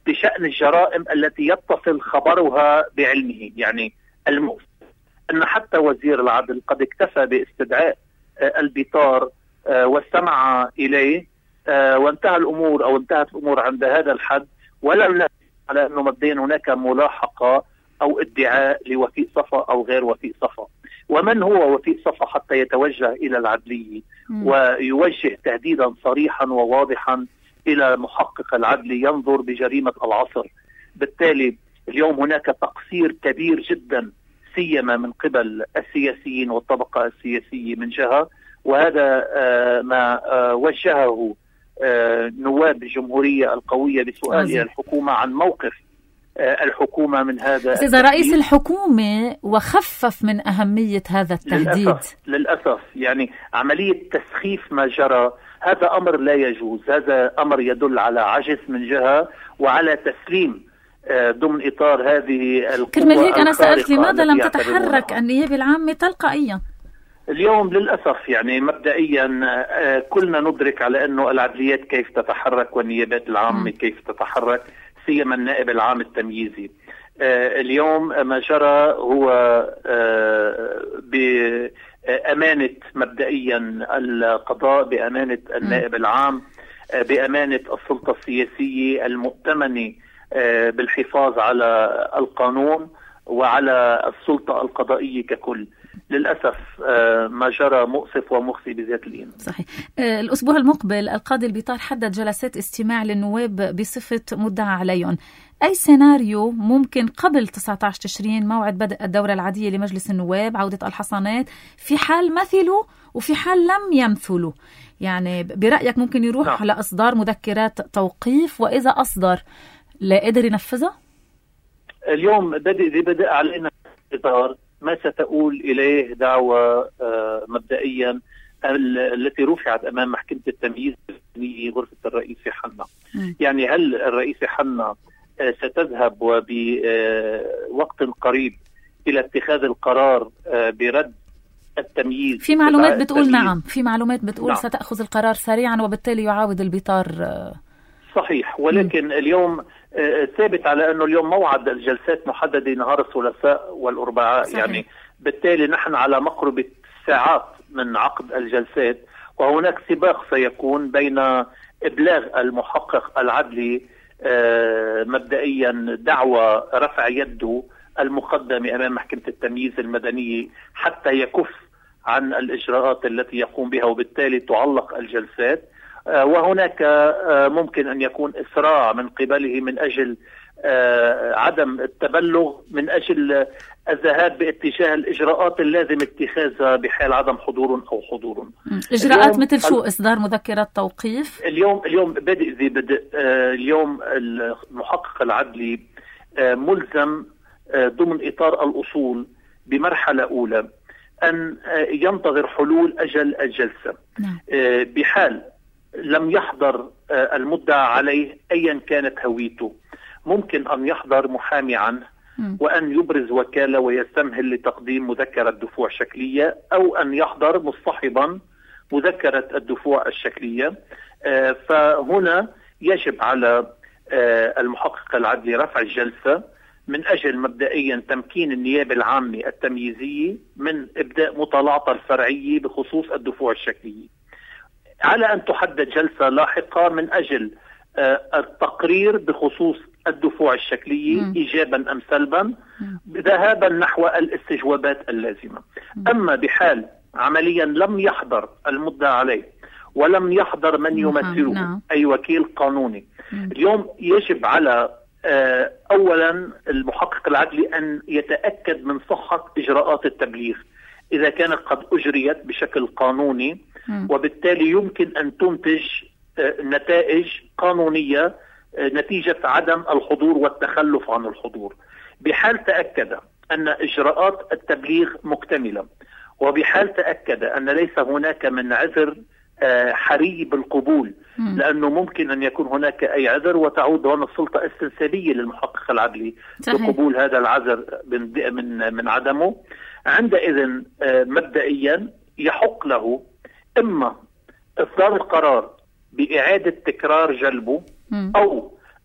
بشأن الجرائم التي يتصل خبرها بعلمه. يعني المؤسف أن حتى وزير العدل قد اكتفى باستدعاء البطار واستمع إليه وانتهى الأمور أو انتهت الأمور عند هذا الحد، ولم نجد على أنه مبدئيا هناك ملاحقة أو ادعاء لوفيق صفا أو غير وفيق صفا. ومن هو وفيق صفا حتى يتوجه إلى العدلية ويوجه تهديدا صريحا وواضحا إلى محقق العدل ينظر بجريمة العصر؟ بالتالي اليوم هناك تقصير كبير جدا سيما من قبل السياسيين والطبقة السياسية من جهة، وهذا ما وجهه نواب الجمهورية القوية بسؤال إلى الحكومة عن موقف الحكومة من هذا. إذا رئيس الحكومة وخفف من أهمية هذا التهديد. للأسف, للأسف يعني عملية تسخيف ما جرى هذا أمر لا يجوز، هذا أمر يدل على عجز من جهة وعلى تسليم ضمن إطار هذه القوة. كرمال هيك أنا سألت لماذا لم تتحرك النيابة العامة تلقائيا؟ اليوم للأسف يعني مبدئيا كلنا ندرك على أنه العدليات كيف تتحرك والنيابات العامة كيف تتحرك، سيما النائب العام التمييزي. اليوم ما جرى هو بأمانة مبدئيا القضاء، بأمانة النائب العام، بأمانة السلطة السياسية المؤتمنة بالحفاظ على القانون وعلى السلطة القضائية ككل. للأسف ما جرى مؤسف ومخزي بذات الإيمان. صحيح. الأسبوع المقبل القاضي البطار حدد جلسات استماع للنواب بصفة مدعى عليهم. أي سيناريو ممكن قبل تسعة عشر تشرين موعد بدء الدورة العادية لمجلس النواب عودة الحصانات في حال مثلوا وفي حال لم يمثلوا؟ يعني برأيك ممكن يروح نعم. على إصدار مذكرات توقيف، وإذا أصدر لا قدر ينفذها؟ اليوم بدأ بدأ علينا إصدار ما ستؤول إليه دعوة مبدئيا التي رفعت أمام محكمة التمييز غرفة الرئيس حنا. يعني هل الرئيس حنا ستذهب وبوقت قريب إلى اتخاذ القرار برد التمييز؟ في معلومات بتقول التمييز. نعم في معلومات بتقول نعم. ستأخذ القرار سريعا وبالتالي يعاود البطار. صحيح، ولكن م. اليوم ثابت على أنه اليوم موعد الجلسات محددة نهار الثلاثاء والأربعاء. صحيح. يعني بالتالي نحن على مقربة ساعات من عقد الجلسات، وهناك سباق سيكون بين إبلاغ المحقق العدلي مبدئيا دعوى رفع يده المقدمة أمام محكمة التمييز المدنية حتى يكف عن الإجراءات التي يقوم بها، وبالتالي تعلق الجلسات. وهناك ممكن أن يكون إسراع من قبله من أجل عدم التبلغ، من أجل الذهاب باتجاه الإجراءات اللازم اتخاذها بحال عدم حضور أو حضور. إجراءات مثل شو؟ إصدار مذكرات توقيف؟ اليوم اليوم بدء ذي بدء اليوم المحقق العدلي ملزم ضمن إطار الأصول بمرحلة أولى أن ينتظر حلول أجل الجلسة. بحال لم يحضر المدعى عليه أيا كانت هويته، ممكن أن يحضر محامي عنه وأن يبرز وكالة ويستمهل لتقديم مذكرة دفوع شكلية، أو أن يحضر مصطحبا مذكرة الدفوع الشكلية. فهنا يجب على المحقق العدلي رفع الجلسة من أجل مبدئيا تمكين النيابة العامة التمييزية من إبداء مطالعة الفرعية بخصوص الدفوع الشكلية، على أن تحدد جلسة لاحقة من أجل التقرير بخصوص الدفوع الشكلية م. إيجابا أم سلبا، ذهابا نحو الاستجوابات اللازمة. م. أما بحال عمليا لم يحضر المدعى عليه ولم يحضر من يمثله نعم. أي وكيل قانوني، م. اليوم يجب على أولا المحقق العدلي أن يتأكد من صحة إجراءات التبليغ إذا كانت قد أجريت بشكل قانوني، وبالتالي يمكن أن تنتج نتائج قانونية نتيجة عدم الحضور والتخلف عن الحضور. بحال تأكد أن إجراءات التبليغ مكتملة، وبحال تأكد أن ليس هناك من عذر حري بالقبول، لأنه ممكن أن يكون هناك أي عذر وتعود هنا السلطة استنسابية للمحقق العدلي بقبول هذا العذر من من من عدمه، عندئذ مبدئيا يحق له إما إصدار القرار بإعادة تكرار جلبه، أو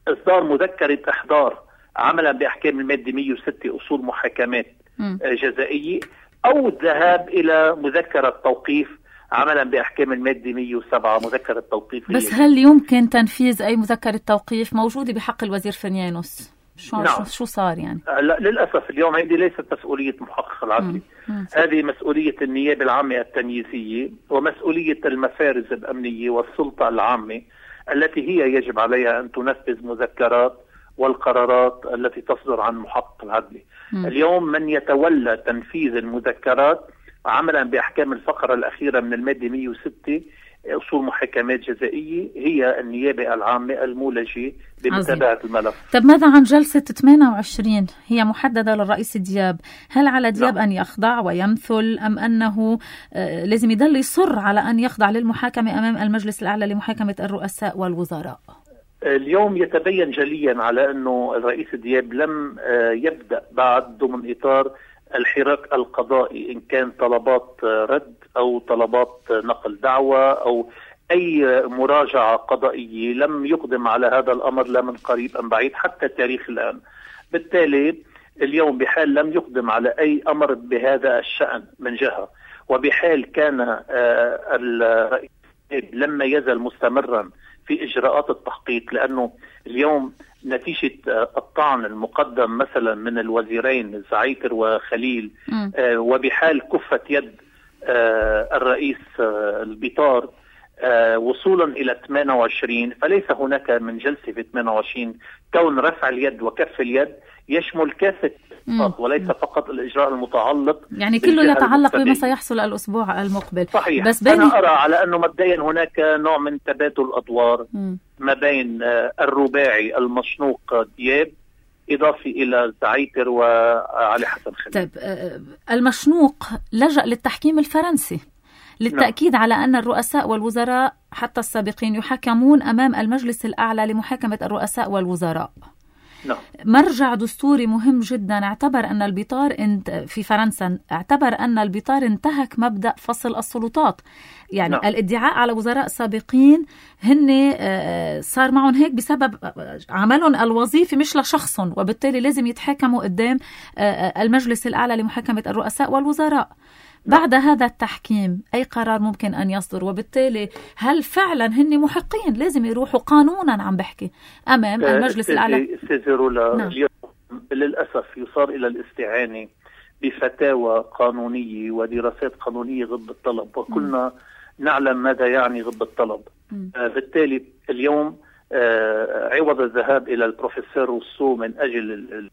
إصدار مذكرة إحضار عملا بأحكام المادة مئة وستة أصول محاكمات م. جزائية، أو الذهاب إلى مذكرة توقيف عملا بأحكام المادة مئة وسبعة مذكرة توقيف. بس هل يمكن تنفيذ أي مذكرة توقيف موجودة بحق الوزير فرنيانوس؟ شو, نعم. شو صار يعني؟ لا للأسف اليوم هذه ليست مسؤولية محقق العدلي، هذه مسؤولية النيابة العامة التمييزية ومسؤولية المفارز الأمنية والسلطة العامة التي هي يجب عليها أن تنفذ مذكرات والقرارات التي تصدر عن محقق العدلي. م. اليوم من يتولى تنفيذ المذكرات عملا بأحكام الفقرة الأخيرة من المادة مئة وستة أصول محاكمات جزائية هي النيابة العامة المولجة بمتابعة الملف. طب ماذا عن جلسة ثمانية وعشرين؟ هي محددة للرئيس دياب، هل على دياب لا. أن يخضع ويمثل أم أنه آه لازم يضل يصر على أن يخضع للمحاكمة أمام المجلس الأعلى لمحاكمة الرؤساء والوزراء؟ اليوم يتبين جليا على أنه الرئيس دياب لم آه يبدأ بعد ضمن إطار الحراك القضائي، إن كان طلبات رد أو طلبات نقل دعوة أو أي مراجعة قضائية، لم يقدم على هذا الأمر لا من قريب أم بعيد حتى التاريخ الآن. بالتالي اليوم بحال لم يقدم على أي أمر بهذا الشأن من جهة، وبحال كان الرئيس لما يزال مستمرا في إجراءات التحقيق، لأنه اليوم نتيجة الطعن المقدم مثلا من الوزيرين زعيتر وخليل آه وبحال كفة يد آه الرئيس آه البيطار آه وصولا إلى ثمانية وعشرين، فليس هناك من جلسة في ثمانية وعشرين كون رفع اليد وكف اليد يشمل كافة وليس فقط الإجراء المتعلق، يعني كله يتعلق بما سيحصل الأسبوع المقبل. صحيح. بس أنا أرى على أنه مبدئيا هناك نوع من تبادل أدوار م. ما بين الرباعي المشنوق دياب إضافي إلى زعيتر وعلي حسن خليل. طيب المشنوق لجأ للتحكيم الفرنسي للتأكيد نعم. على أن الرؤساء والوزراء حتى السابقين يحاكمون أمام المجلس الأعلى لمحاكمة الرؤساء والوزراء. نعم. مرجع دستوري مهم جدا اعتبر أن البيطار في فرنسا اعتبر أن البيطار انتهك مبدأ فصل السلطات، يعني نعم. الادعاء على وزراء سابقين هن صار معهم هيك بسبب عملهم الوظيفي مش لشخصهم، وبالتالي لازم يتحاكموا قدام المجلس الأعلى لمحاكمة الرؤساء والوزراء. بعد هذا التحكيم أي قرار ممكن أن يصدر؟ وبالتالي هل فعلا هن محقين لازم يروحوا قانونا عم بحكي أمام المجلس الأعلى؟ نعم. اليوم للأسف يصار إلى الاستعانة بفتاوى قانونية ودراسات قانونية ضد الطلب، وكلنا م. نعلم ماذا يعني ضد الطلب. آه بالتالي اليوم آه عوض الذهاب إلى البروفيسور روسو من أجل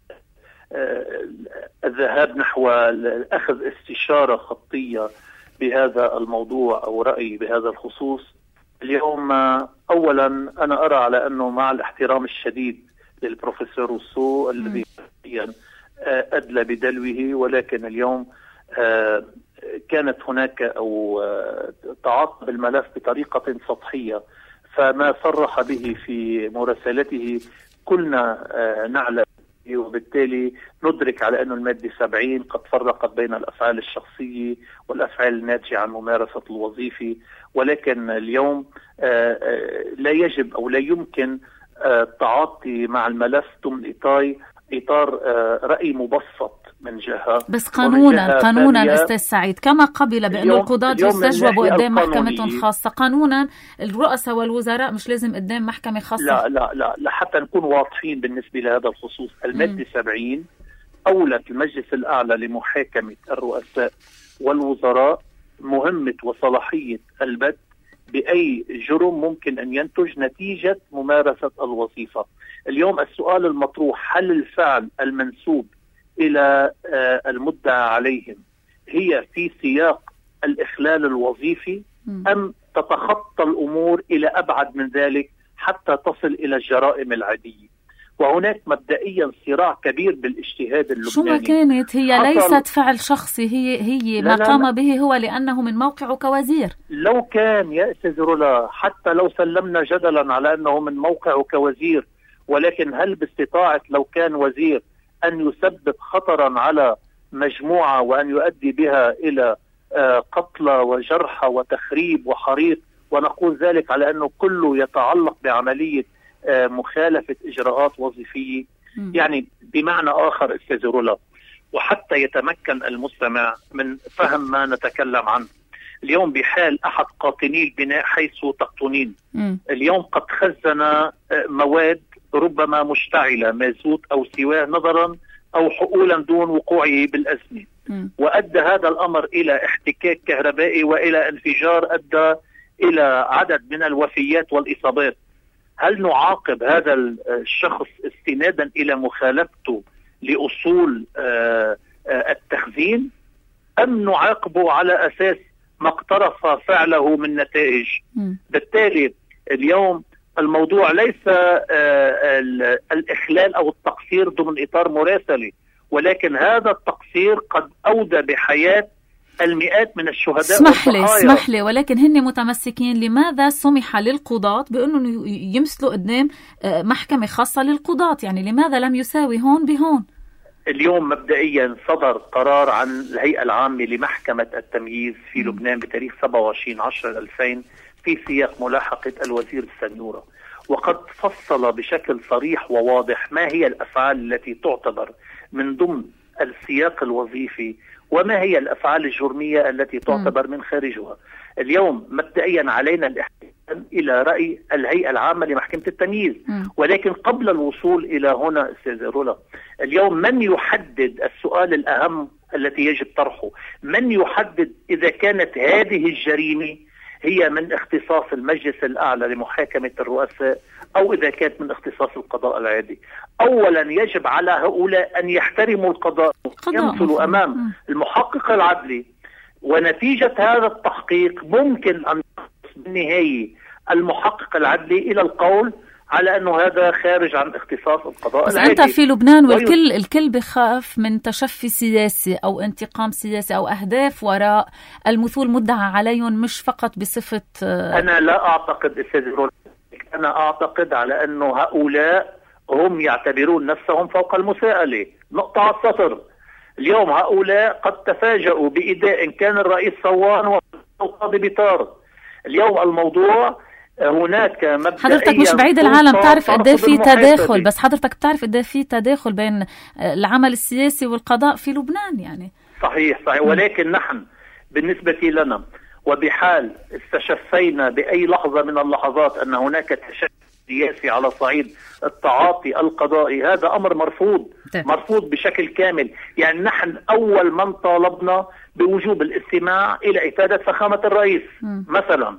الذهاب نحو أخذ استشارة خطية بهذا الموضوع أو رأي بهذا الخصوص، اليوم أولا أنا أرى على أنه مع الاحترام الشديد للبروفيسور روسو الذي أدلى بدلوه، ولكن اليوم كانت هناك أو تعاطى بالملف بطريقة سطحية، فما صرح به في مراسلته كلنا نعلم، وبالتالي ندرك على أن المادة سبعين قد فرقت بين الأفعال الشخصية والأفعال الناتجة عن ممارسة الوظيفة، ولكن اليوم لا يجب أو لا يمكن التعاطي مع الملف ضمن إطار رأي مبسط من جهة. بس قانونا قانونا أستاذ سعيد كما قبل بأن القضاة يستجوبوا قدام محكمة خاصة، قانونا الرؤساء والوزراء مش لازم قدام محكمة خاصة. لا لا لا لحتى نكون واضحين بالنسبة لهذا الخصوص، المادة سبعين أولت المجلس الأعلى لمحاكمة الرؤساء والوزراء مهمة وصلاحية البت بأي جرم ممكن أن ينتج نتيجة ممارسة الوظيفة. اليوم السؤال المطروح، هل الفعل المنسوب إلى المدعى عليهم هي في سياق الإخلال الوظيفي أم تتخطى الأمور إلى أبعد من ذلك حتى تصل إلى الجرائم العادية؟ وهناك مبدئيا صراع كبير بالاجتهاد اللبناني. شو ما كانت هي ليست فعل شخصي، هي هي ما قام به هو لأنه من موقعه كوزير. لو كان يا أستاذ رولا حتى لو سلمنا جدلا على أنه من موقعه كوزير، ولكن هل باستطاعة لو كان وزير أن يسبب خطرا على مجموعة وأن يؤدي بها إلى قتلى وجرحى وتخريب وحريق، ونقول ذلك على أنه كله يتعلق بعملية مخالفة إجراءات وظيفية. م. يعني بمعنى آخر أستاذ رولا، وحتى يتمكن المستمع من فهم ما نتكلم عنه، اليوم بحال أحد قاطني البناء حيث تقطنين، م. اليوم قد خزن مواد ربما مشتعلة، مازوت أو سواه نظرا أو حقولا دون وقوعه بالأزمة، م. وأدى هذا الأمر إلى احتكاك كهربائي وإلى انفجار أدى إلى عدد من الوفيات والإصابات. هل نعاقب هذا الشخص استنادا إلى مخالفته لأصول التخزين، أم نعاقبه على أساس ما اقترف فعله من نتائج؟ م. بالتالي اليوم الموضوع ليس الإخلال أو التقصير ضمن إطار مراسلة، ولكن هذا التقصير قد أودى بحياة المئات من الشهداء اسمح لي اسمح لي ولكن هن متمسكين. لماذا سمح للقضاة بأنه يمثلوا قدام محكمة خاصة للقضاة؟ يعني لماذا لم يساوي هون بهون؟ اليوم مبدئيا صدر قرار عن الهيئة العامة لمحكمة التمييز في لبنان بتاريخ سبعة وعشرين عشرة ألفين في سياق ملاحقة الوزير السنيورة، وقد فصل بشكل صريح وواضح ما هي الأفعال التي تعتبر من ضمن السياق الوظيفي وما هي الأفعال الجرمية التي تعتبر من خارجها. اليوم مبدئيا علينا الاحترام إلى رأي الهيئة العامة لمحكمة التمييز، ولكن قبل الوصول إلى هنا أستاذ رولا، اليوم من يحدد السؤال الأهم التي يجب طرحه؟ من يحدد إذا كانت هذه الجريمة هي من اختصاص المجلس الأعلى لمحاكمة الرؤساء أو إذا كانت من اختصاص القضاء العادي؟ أولا يجب على هؤلاء أن يحترموا القضاء، يمثلوا أمام المحقق العدلي، ونتيجة هذا التحقيق ممكن أن بالنهاية المحقق العدلي إلى القول على أنه هذا خارج عن اختصاص القضاء بس العادي. أنت في لبنان والكل الكل بخاف من تشفي سياسي أو انتقام سياسي أو أهداف وراء المثول مدعى عليهم، مش فقط بصفة. أنا لا أعتقد أستاذ رول، أنا أعتقد على أنه هؤلاء هم يعتبرون نفسهم فوق المساءلة، نقطة على السطر. اليوم هؤلاء قد تفاجؤوا بإداء كان الرئيس صوان والقاضي بيطار. اليوم الموضوع هناك مبدئيا حضرتك مش بعيد العالم تعرف قد ايه في تداخل، بس حضرتك بتعرف قد ايه في تداخل بين العمل السياسي والقضاء في لبنان. يعني صحيح صحيح، ولكن نحن بالنسبة لنا وبحال استشفينا بأي لحظة من اللحظات أن هناك تشكل سياسي على صعيد التعاطي القضائي، هذا أمر مرفوض ده. مرفوض بشكل كامل. يعني نحن أول من طالبنا بوجوب الاستماع إلى إفادة فخامة الرئيس م. مثلا.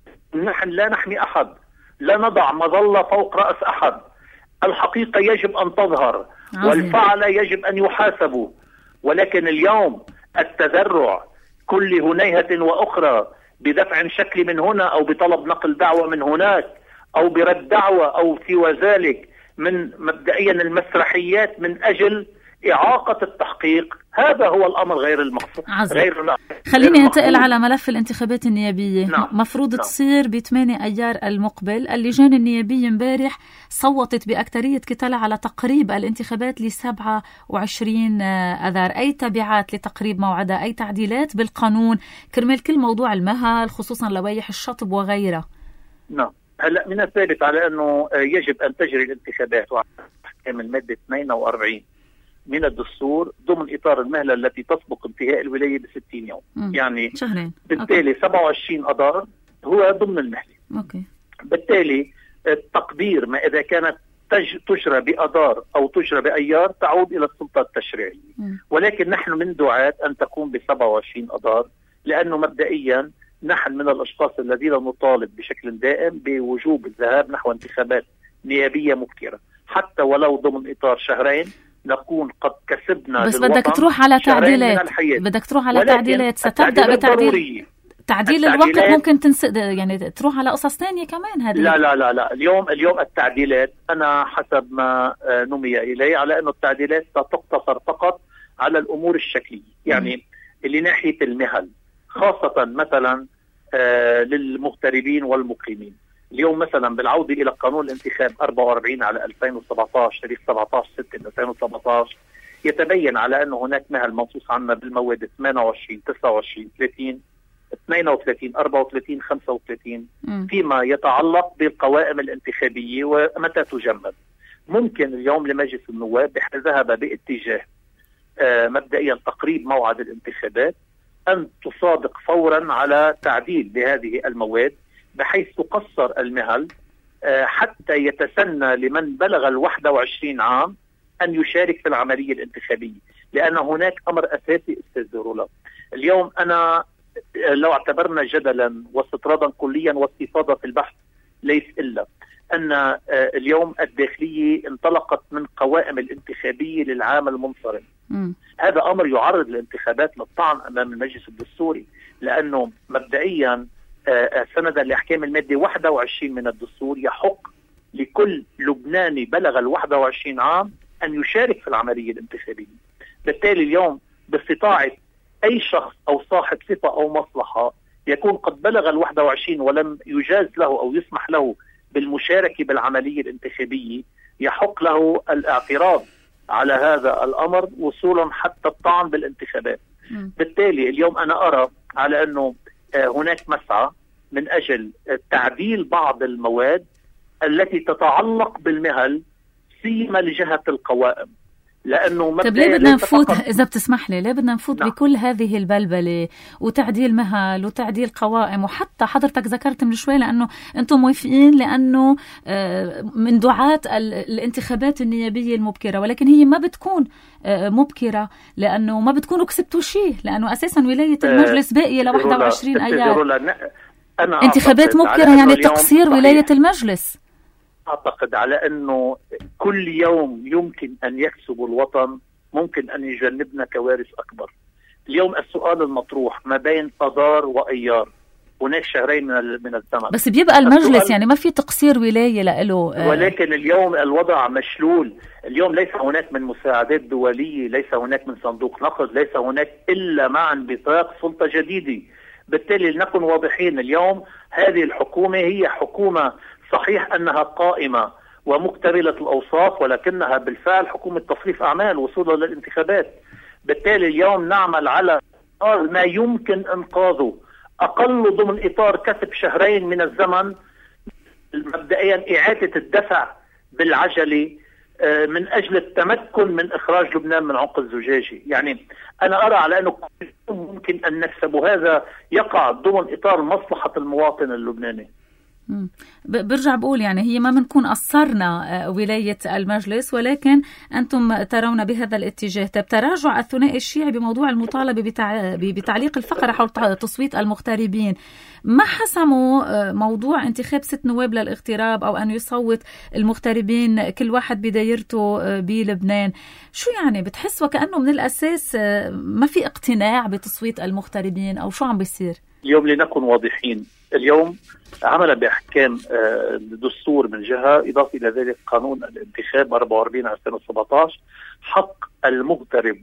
نحن لا نحمي أحد، لا نضع مظلة فوق رأس أحد، الحقيقة يجب أن تظهر عظيم. والفعل يجب أن يحاسبوا. ولكن اليوم التذرع كل هنيهة وأخرى بدفع شكل من هنا أو بطلب نقل دعوة من هناك أو برد دعوة أو سوى ذلك من مبدئيا المسرحيات من أجل إعاقة التحقيق، هذا هو الأمر غير المقصود. غير لا. خليني انتقل على ملف الانتخابات النيابية. نعم. مفروض نعم. تصير ب ثمانية أيار المقبل. اللجان النيابية امبارح صوتت بأكترية كتلة على تقريب الانتخابات ل سبعة وعشرين أذار. أي تبعات لتقريب موعدها؟ أي تعديلات بالقانون كرمال كل موضوع المهل خصوصا لوائح الشطب وغيرها؟ نعم. هلا من الثابت على أنه يجب أن تجري الانتخابات وعلى أحكام المادة اثنين وأربعين من الدستور ضمن إطار المهلة التي تسبق انتهاء الولاية بستين يوم. م. يعني شهرين. بالتالي أوكي. سبعة وعشرين أذار هو ضمن المهلة. أوكي. بالتالي التقدير ما إذا كانت تج... تجرى بأذار أو تجرى بأيار تعود إلى السلطة التشريعية. م. ولكن نحن من دعاة أن تكون ب سبعة وعشرين أذار، لأنه مبدئيا نحن من الأشخاص الذين نطالب بشكل دائم بوجوب الذهاب نحو انتخابات نيابية مبكرة، حتى ولو ضمن إطار شهرين نكون قد كسبنا. بس بدك تروح على تعديلات، بدك تروح على تعديلات، ستبدأ بتعديل تعديل الوقت، ممكن تنس يعني تروح على قصص ثانية كمان. هذه لا لا لا لا اليوم اليوم التعديلات أنا حسب ما نمي إليه على أنه التعديلات ستقتصر فقط على الأمور الشكلية، يعني م. اللي ناحية المهل خاصة مثلا آه للمغتربين والمقيمين. اليوم مثلا بالعودة إلى قانون الانتخاب أربعة وأربعين على ألفين وسبعة عشر تاريخ سبعة عشر ستة ألفين وسبعة عشر يتبين على أنه هناك مهل منصوص عنه بالمواد ثمانية وعشرين تسعة وعشرين ثلاثين اثنين وثلاثين أربعة وثلاثين خمسة وثلاثين فيما يتعلق بالقوائم الانتخابية ومتى تجمد. ممكن اليوم لمجلس النواب بحيث ذهب باتجاه آه مبدئيا تقريب موعد الانتخابات أن تصادق فورا على تعديل لهذه المواد بحيث تقصر المهل آه حتى يتسنى لمن بلغ الواحد وعشرين عام أن يشارك في العملية الانتخابية، لأن هناك أمر أساسي أستاذ رولا. اليوم أنا لو اعتبرنا جدلا واستطرادا كليا واستفاضة في البحث ليس إلا أن اليوم الداخلية انطلقت من قوائم الانتخابية للعام المنصرم. م. هذا أمر يعرض الانتخابات للطعن أمام المجلس الدستوري، لأنه مبدئيا سندا لأحكام المادة واحد وعشرين من الدستور يحق لكل لبناني بلغ الواحد وعشرين عام أن يشارك في العملية الانتخابية. بالتالي اليوم باستطاعة أي شخص أو صاحب صفة أو مصلحة يكون قد بلغ الواحد وعشرين ولم يجاز له أو يسمح له بالمشاركة بالعملية الانتخابية يحق له الاعتراض على هذا الأمر وصولا حتى الطعن بالانتخابات. م. بالتالي اليوم أنا أرى على أنه هناك مسعى من أجل تعديل بعض المواد التي تتعلق بالمهل سيما لجهة القوائم، لأنه طيب ليه بدنا نفوت إذا بتسمح لي ليه بدنا نفوت نعم. بكل هذه البلبلة وتعديل مهل وتعديل قوائم؟ وحتى حضرتك ذكرت من شوي لأنه أنتم موافقين لأنه من دعاة الانتخابات النيابية المبكرة، ولكن هي ما بتكون مبكرة لأنه ما بتكونوا كسبتوا شيء، لأنه أساسا ولاية المجلس باقية ل واحد وعشرين أيار. انتخابات مبكرة يعني تقصير ولاية المجلس. أعتقد على أنه كل يوم يمكن أن يكسب الوطن ممكن أن يجنبنا كوارث أكبر. اليوم السؤال المطروح ما بين أذار وأيار، هناك شهرين من من الزمن، بس بيبقى المجلس يعني ما في تقصير ولاية له. ولكن اليوم الوضع مشلول. اليوم ليس هناك من مساعدات دولية، ليس هناك من صندوق نقد، ليس هناك إلا مع انبثاق سلطة جديدة. بالتالي لنكن واضحين، اليوم هذه الحكومة هي حكومة صحيح أنها قائمة ومكتملة الأوصاف، ولكنها بالفعل حكومة تصريف أعمال وصولا للانتخابات. بالتالي اليوم نعمل على ما يمكن إنقاذه أقل ضمن إطار كسب شهرين من الزمن، مبدئيا إعادة الدفع بالعجلة من أجل التمكن من إخراج لبنان من عنق الزجاجي. يعني أنا أرى على أنه ممكن أن نكسب، وهذا يقع ضمن إطار مصلحة المواطن اللبناني. برجع بقول يعني هي ما بنكون قصرنا ولاية المجلس، ولكن أنتم ترون بهذا الاتجاه. طب تراجع الثنائي الشيعي بموضوع المطالبة بتع... بتعليق الفقرة حول تصويت المغتربين، ما حسموا موضوع انتخاب ست نواب للاغتراب أو أن يصوت المغتربين كل واحد بدايرته بلبنان. شو يعني بتحس وكأنه من الأساس ما في اقتناع بتصويت المغتربين أو شو عم بيصير؟ اليوم لنكن واضحين، اليوم عمل بأحكام الدستور من جهة، إضافة إلى ذلك قانون الانتخاب أربعة وأربعين ألفين وسبعة عشر، حق المغترب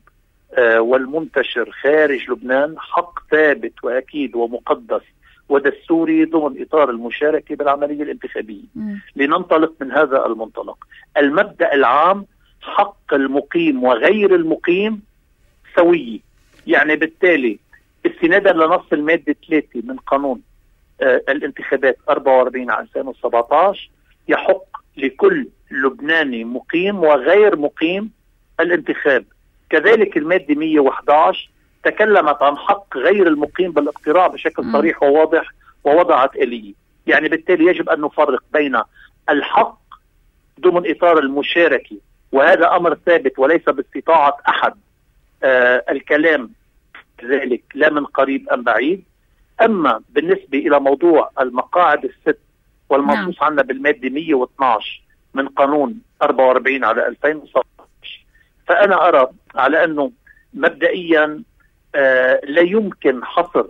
والمنتشر خارج لبنان حق ثابت وأكيد ومقدس ودستوري ضمن إطار المشاركة بالعملية الانتخابية. م. لننطلق من هذا المنطلق. المبدأ العام حق المقيم وغير المقيم سوي، يعني بالتالي استنادا لنص المادة ثلاثة من قانون آه الانتخابات أربعة وأربعين ألفين وسبعة عشر يحق لكل لبناني مقيم وغير مقيم الانتخاب. كذلك المادة مئة وأحد عشر تكلمت عن حق غير المقيم بالاقتراع بشكل م. صريح وواضح ووضعت آلية. يعني بالتالي يجب أن نفرق بين الحق ضمن إطار المشاركة، وهذا أمر ثابت وليس باستطاعة أحد آه الكلام ذلك لا من قريب أم بعيد. أما بالنسبة إلى موضوع المقاعد الست والمنصوص عنها بالمادة مئة واثني عشر من قانون أربعة وأربعين على ألفين وسبعة عشر، فأنا أرى على أنه مبدئيا آه لا يمكن حصر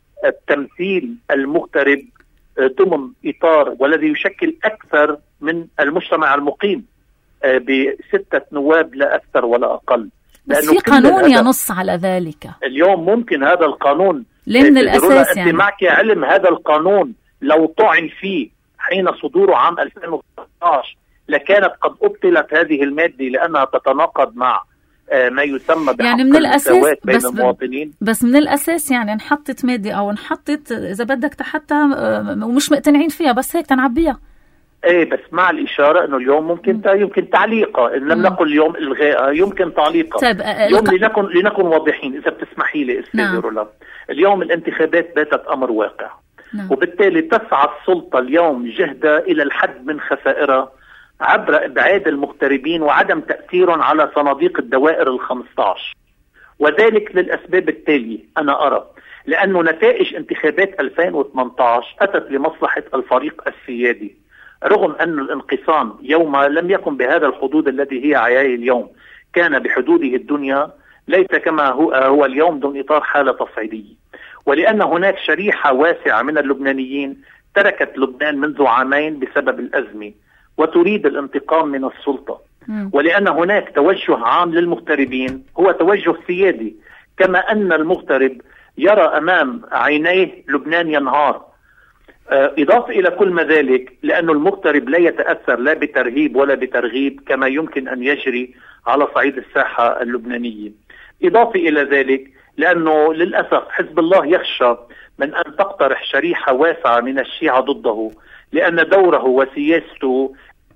التمثيل المغترب آه ضمن إطار والذي يشكل أكثر من المجتمع المقيم آه بستة نواب لا أكثر ولا أقل. بس في قانون ينص على ذلك. اليوم ممكن هذا القانون لأن الأساس يعني أنت معك علم هذا القانون لو طعن فيه حين صدوره عام ألفين وستة عشر لكانت قد أبطلت هذه المادة لأنها تتناقض مع ما يسمى بحق يعني من المساواة بين بس المواطنين. بس من الأساس يعني نحطت مادة أو نحطت إذا بدك حتى ومش مقتنعين فيها بس هيك تنعبيها. ايه بس مع الإشارة انه اليوم ممكن تا يمكن تعليقها، ان لم نقل اليوم الغائها يمكن تعليقها. طيب اليوم الق... لنكن لنكن واضحين إذا بتسمحي لي استاذ نعم. رولا، اليوم الانتخابات باتت أمر واقع نعم. وبالتالي تسعى السلطة اليوم جهدها إلى الحد من خسائرها عبر إبعاد المغتربين وعدم تأثيرهم على صناديق الدوائر الخمسة عشر، وذلك للأسباب التالية أنا أرى. لأنه نتائج انتخابات ألفين وثمانية عشر أتت لمصلحة الفريق السيادي، رغم أن الانقسام يوم لم يكن بهذا الحدود الذي هي عياي اليوم، كان بحدوده الدنيا، ليس كما هو, هو اليوم ضمن إطار حالة تصعيدية. ولأن هناك شريحة واسعة من اللبنانيين تركت لبنان منذ عامين بسبب الأزمة وتريد الانتقام من السلطة، ولأن هناك توجه عام للمغتربين هو توجه سيادي، كما أن المغترب يرى أمام عينيه لبنان ينهار. إضافة إلى كل ما ذلك، لأن المغترب لا يتأثر لا بترهيب ولا بترغيب كما يمكن أن يجري على صعيد الساحة اللبنانية. إضافة إلى ذلك، لأنه للأسف حزب الله يخشى من أن تقترح شريحة واسعة من الشيعة ضده، لأن دوره وسياسته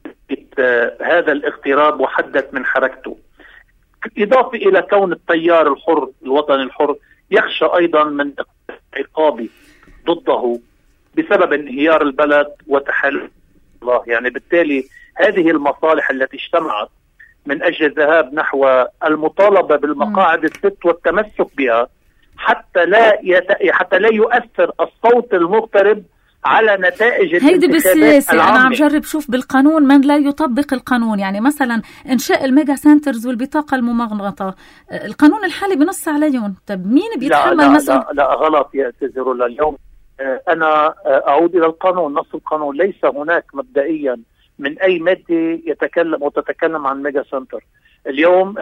هذا الاغتراب وحدت من حركته. إضافة إلى كون التيار الحر الوطني الحر يخشى أيضا من عقابي ضده بسبب انهيار البلد وتحالف الله. يعني بالتالي هذه المصالح التي اجتمعت من أجل الذهاب نحو المطالبة بالمقاعد الست والتمسك بها حتى لا يت... حتى لا يؤثر الصوت المغترب على نتائج هيدي بالسياسة. أنا عم جرب شوف بالقانون من لا يطبق القانون، يعني مثلا إنشاء الميجا سنترز والبطاقة الممغنطة، القانون الحالي بنص عليهم، طب مين بيتحمل لا لا مسؤول؟ لا, لا غلط يا أستاذ رولا. اليوم أنا أعود إلى القانون، نص القانون، ليس هناك مبدئيا من أي مادة يتكلم وتتكلم عن ميجا سنتر. اليوم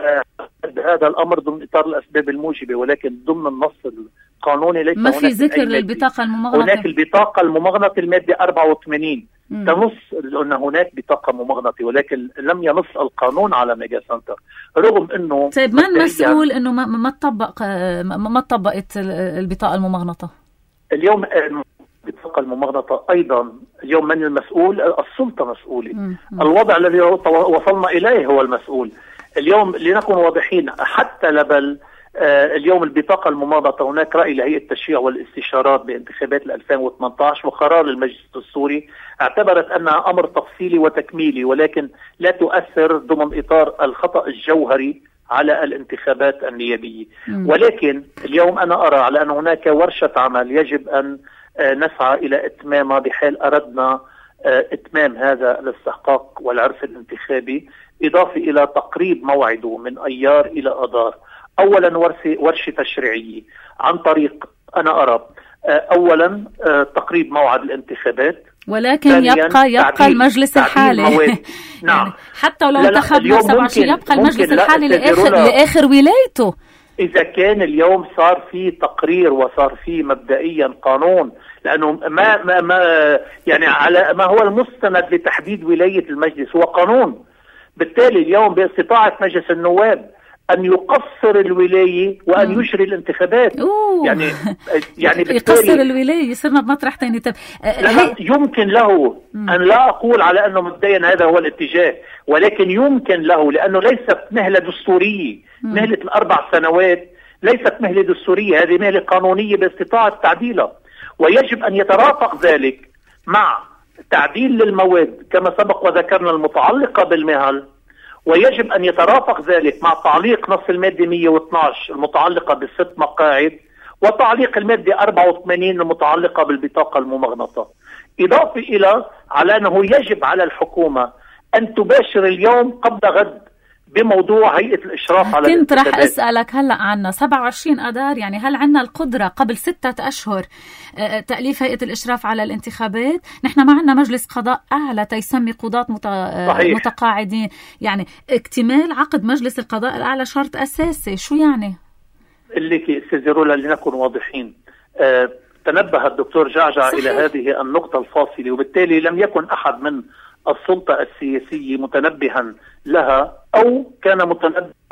هذا الأمر ضمن إطار الأسباب الموجبة، ولكن ضمن النص القانوني ليس ما في ذكر للبطاقة الممغنطة. هناك البطاقة الممغنطة المادة أربعة وثمانين مم. تنص أن هناك بطاقة ممغنطة، ولكن لم ينص القانون على ميجا سنتر، رغم أنه طيب من مسؤول أنه ما ما تطبق ما تطبقت البطاقة الممغنطة؟ اليوم البطاقة الممغنطة أيضا اليوم من المسؤول؟ السلطة مسؤولة. مم. الوضع الذي وصلنا إليه هو المسؤول. اليوم لنكون واضحين، حتى لبل آه اليوم البطاقة الممغنطة هناك رأي لهيئة التشريع والاستشارات بانتخابات ألفين وثمانية عشر وقرار المجلس السوري اعتبرت أنها أمر تفصيلي وتكميلي، ولكن لا تؤثر ضمن إطار الخطأ الجوهري على الانتخابات النيابية. مم. ولكن اليوم أنا أرى على أن هناك ورشة عمل يجب أن آه نسعى إلى إتمامها بحال أردنا آه إتمام هذا الاستحقاق والعرس الانتخابي، إضافة إلى تقريب موعده من أيار إلى أدار. أولا ورشة تشريعية عن طريق أنا أرى أولا تقريب موعد الانتخابات، ولكن يبقى يبقى المجلس الحالي نعم يعني حتى ولو انتخبنا سبعة وعشرين يبقى المجلس الحالي لآخر لآخر ولايته. إذا كان اليوم صار في تقرير وصار في مبدئيا قانون، لأنه ما ما ما يعني على ما هو المستند لتحديد ولاية المجلس هو قانون. بالتالي اليوم باستطاعة مجلس النواب أن يقصر الولاية وأن مم. يجري الانتخابات. أوه. يعني يعني يقصر الولاية صرنا بمطرح ثاني. طب لا يمكن له مم. أن لا أقول على أنه مبدئيا هذا هو الاتجاه، ولكن يمكن له، لأنه ليست مهلة دستورية. مم. مهلة الأربع سنوات ليست مهلة دستورية، هذه مهلة قانونية باستطاعة تعديلها، ويجب أن يترافق ذلك مع تعديل للمواد كما سبق وذكرنا المتعلقة بالمهل، ويجب أن يترافق ذلك مع تعليق نص المادة مئة واثني عشر المتعلقة بالست مقاعد، وتعليق المادة أربعة وثمانين المتعلقة بالبطاقة الممغنطة. إضافة إلى على أنه يجب على الحكومة أن تباشر اليوم قبل غد بموضوع هيئة الإشراف على كنت رح أسألك هلأ عنا سبعة وعشرين أدار، يعني هل عنا القدرة قبل ستة أشهر تأليف هيئة الإشراف على الانتخابات؟ نحن ما عنا مجلس قضاء أعلى تيسمي قضاة مت... متقاعدين، يعني اكتمال عقد مجلس القضاء الأعلى شرط أساسي. شو يعني؟ اللي كي سيزيرولا لنكون واضحين، أه تنبه الدكتور جعجع صحيح. إلى هذه النقطة الفاصلة، وبالتالي لم يكن أحد من السلطة السياسية متنبها لها أو كان متنبه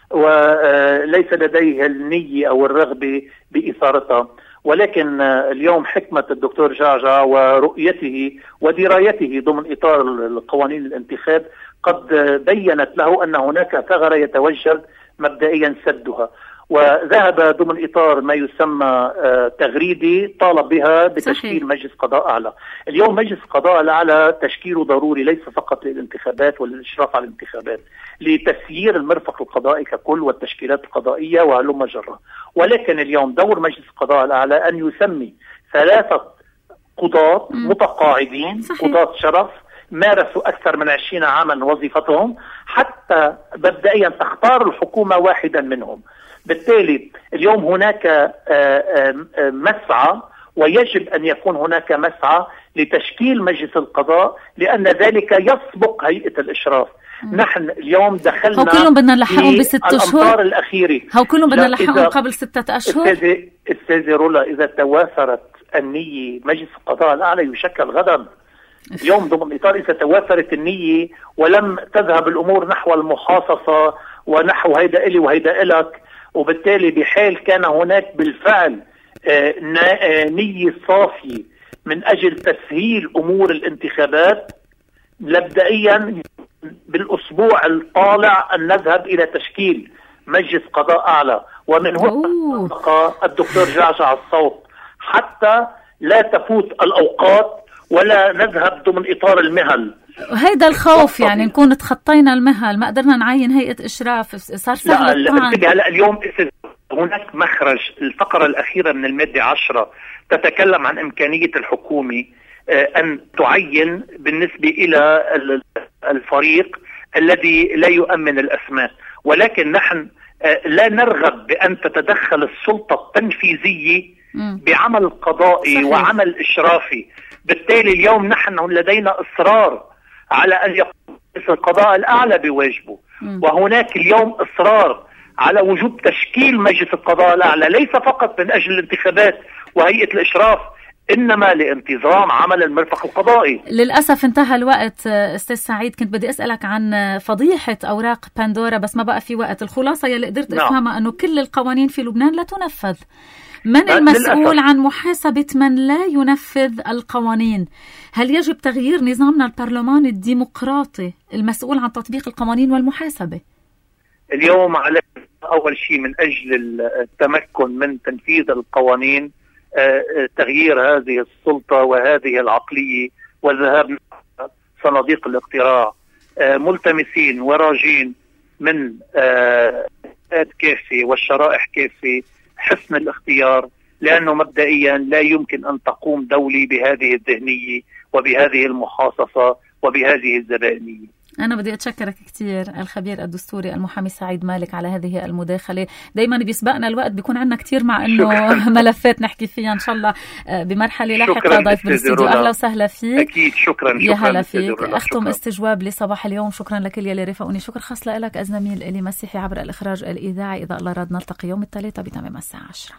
وليس لديه النية أو الرغبة بإثارتها. ولكن اليوم حكمة الدكتور جعجع ورؤيته ودرايته ضمن إطار القوانين الانتخاب قد بيّنت له أن هناك ثغرة يتوجب مبدئيا سدها، وذهب ضمن إطار ما يسمى تغريدي طالب بها بتشكيل صحيح. مجلس قضاء أعلى. اليوم مجلس قضاء الأعلى تشكيله ضروري ليس فقط للانتخابات وللإشراف على الانتخابات، لتسيير المرفق القضائي ككل والتشكيلات القضائية وهلم جرة. ولكن اليوم دور مجلس القضاء الأعلى أن يسمي ثلاثة قضاة متقاعدين قضاة شرف مارسوا أكثر من عشرين عاما وظيفتهم، حتى مبدئيا تختار الحكومة واحدا منهم. بالتالي اليوم هناك مسعى، ويجب أن يكون هناك مسعى لتشكيل مجلس القضاء، لأن ذلك يسبق هيئة الإشراف. مم. نحن اليوم دخلنا هو كلهم بدنا نلحقهم بست أشهر الأخيرة، هو كلهم بدنا نلحقهم قبل ستة أشهر. أستاذ رولا، إذا توافرت النية مجلس القضاء الأعلى يشكل غدا. اليوم ضمن إطار إذا توافرت النية ولم تذهب الأمور نحو المخاصصة ونحو هيدا إلي وهيدا إلك، وبالتالي بحال كان هناك بالفعل نية صافية من أجل تسهيل أمور الانتخابات، مبدئيا بالأسبوع الطالع أن نذهب إلى تشكيل مجلس قضاء أعلى، ومن هنا الدكتور جعجع الصوت حتى لا تفوت الأوقات ولا نذهب ضمن إطار المهل. هيدا الخوف يعني نكون تخطينا المهل، ما قدرنا نعين هيئة إشراف، صار سهل الطعن. لا اليوم هناك مخرج. الفقرة الأخيرة من المادة عشرة تتكلم عن إمكانية الحكومة أن تعين بالنسبة إلى الفريق الذي لا يؤمن الأسماء، ولكن نحن لا نرغب بأن تتدخل السلطة التنفيذية بعمل قضائي صحيح. وعمل إشرافي. بالتالي اليوم نحن لدينا إصرار على أن يقوم القضاء الأعلى بواجبه، م. وهناك اليوم إصرار على وجود تشكيل مجلس القضاء الأعلى ليس فقط من أجل الانتخابات وهيئة الإشراف، إنما لانتظام عمل المرفق القضائي. للأسف انتهى الوقت أستاذ سعيد، كنت بدي أسألك عن فضيحة أوراق باندورا بس ما بقى في وقت. الخلاصة يلي قدرت نعم. أفهمها أنه كل القوانين في لبنان لا تنفذ. من المسؤول للأسف. عن محاسبة من لا ينفذ القوانين؟ هل يجب تغيير نظامنا البرلماني الديمقراطي المسؤول عن تطبيق القوانين والمحاسبة؟ اليوم على أول شيء من أجل التمكن من تنفيذ القوانين تغيير هذه السلطة وهذه العقلية والذهاب صناديق الاقتراع، ملتمسين وراجين من كافية والشرائح كافية حسن الاختيار، لأنه مبدئيا لا يمكن أن تقوم دولة بهذه الذهنية وبهذه المحاصصة وبهذه الزبائنية. أنا بدي أتشكرك كتير الخبير الدستوري المحامي سعيد مالك على هذه المداخلة. دايما بيسبقنا الوقت، بيكون عندنا كتير مع أنه ملفات نحكي فيها إن شاء الله بمرحلة لاحقة. ضيف بالاستوديو، أهلا وسهلا فيك. أكيد شكرا. يا هلا فيك. أختم استجواب لصباح اليوم. شكرا لكل يلي رفقوني. شكر خاص لك الزميل إلي مسيحي عبر الإخراج الإذاعي. إذا الله راد نلتقي يوم الثلاثاء بتمام الساعة عشرة.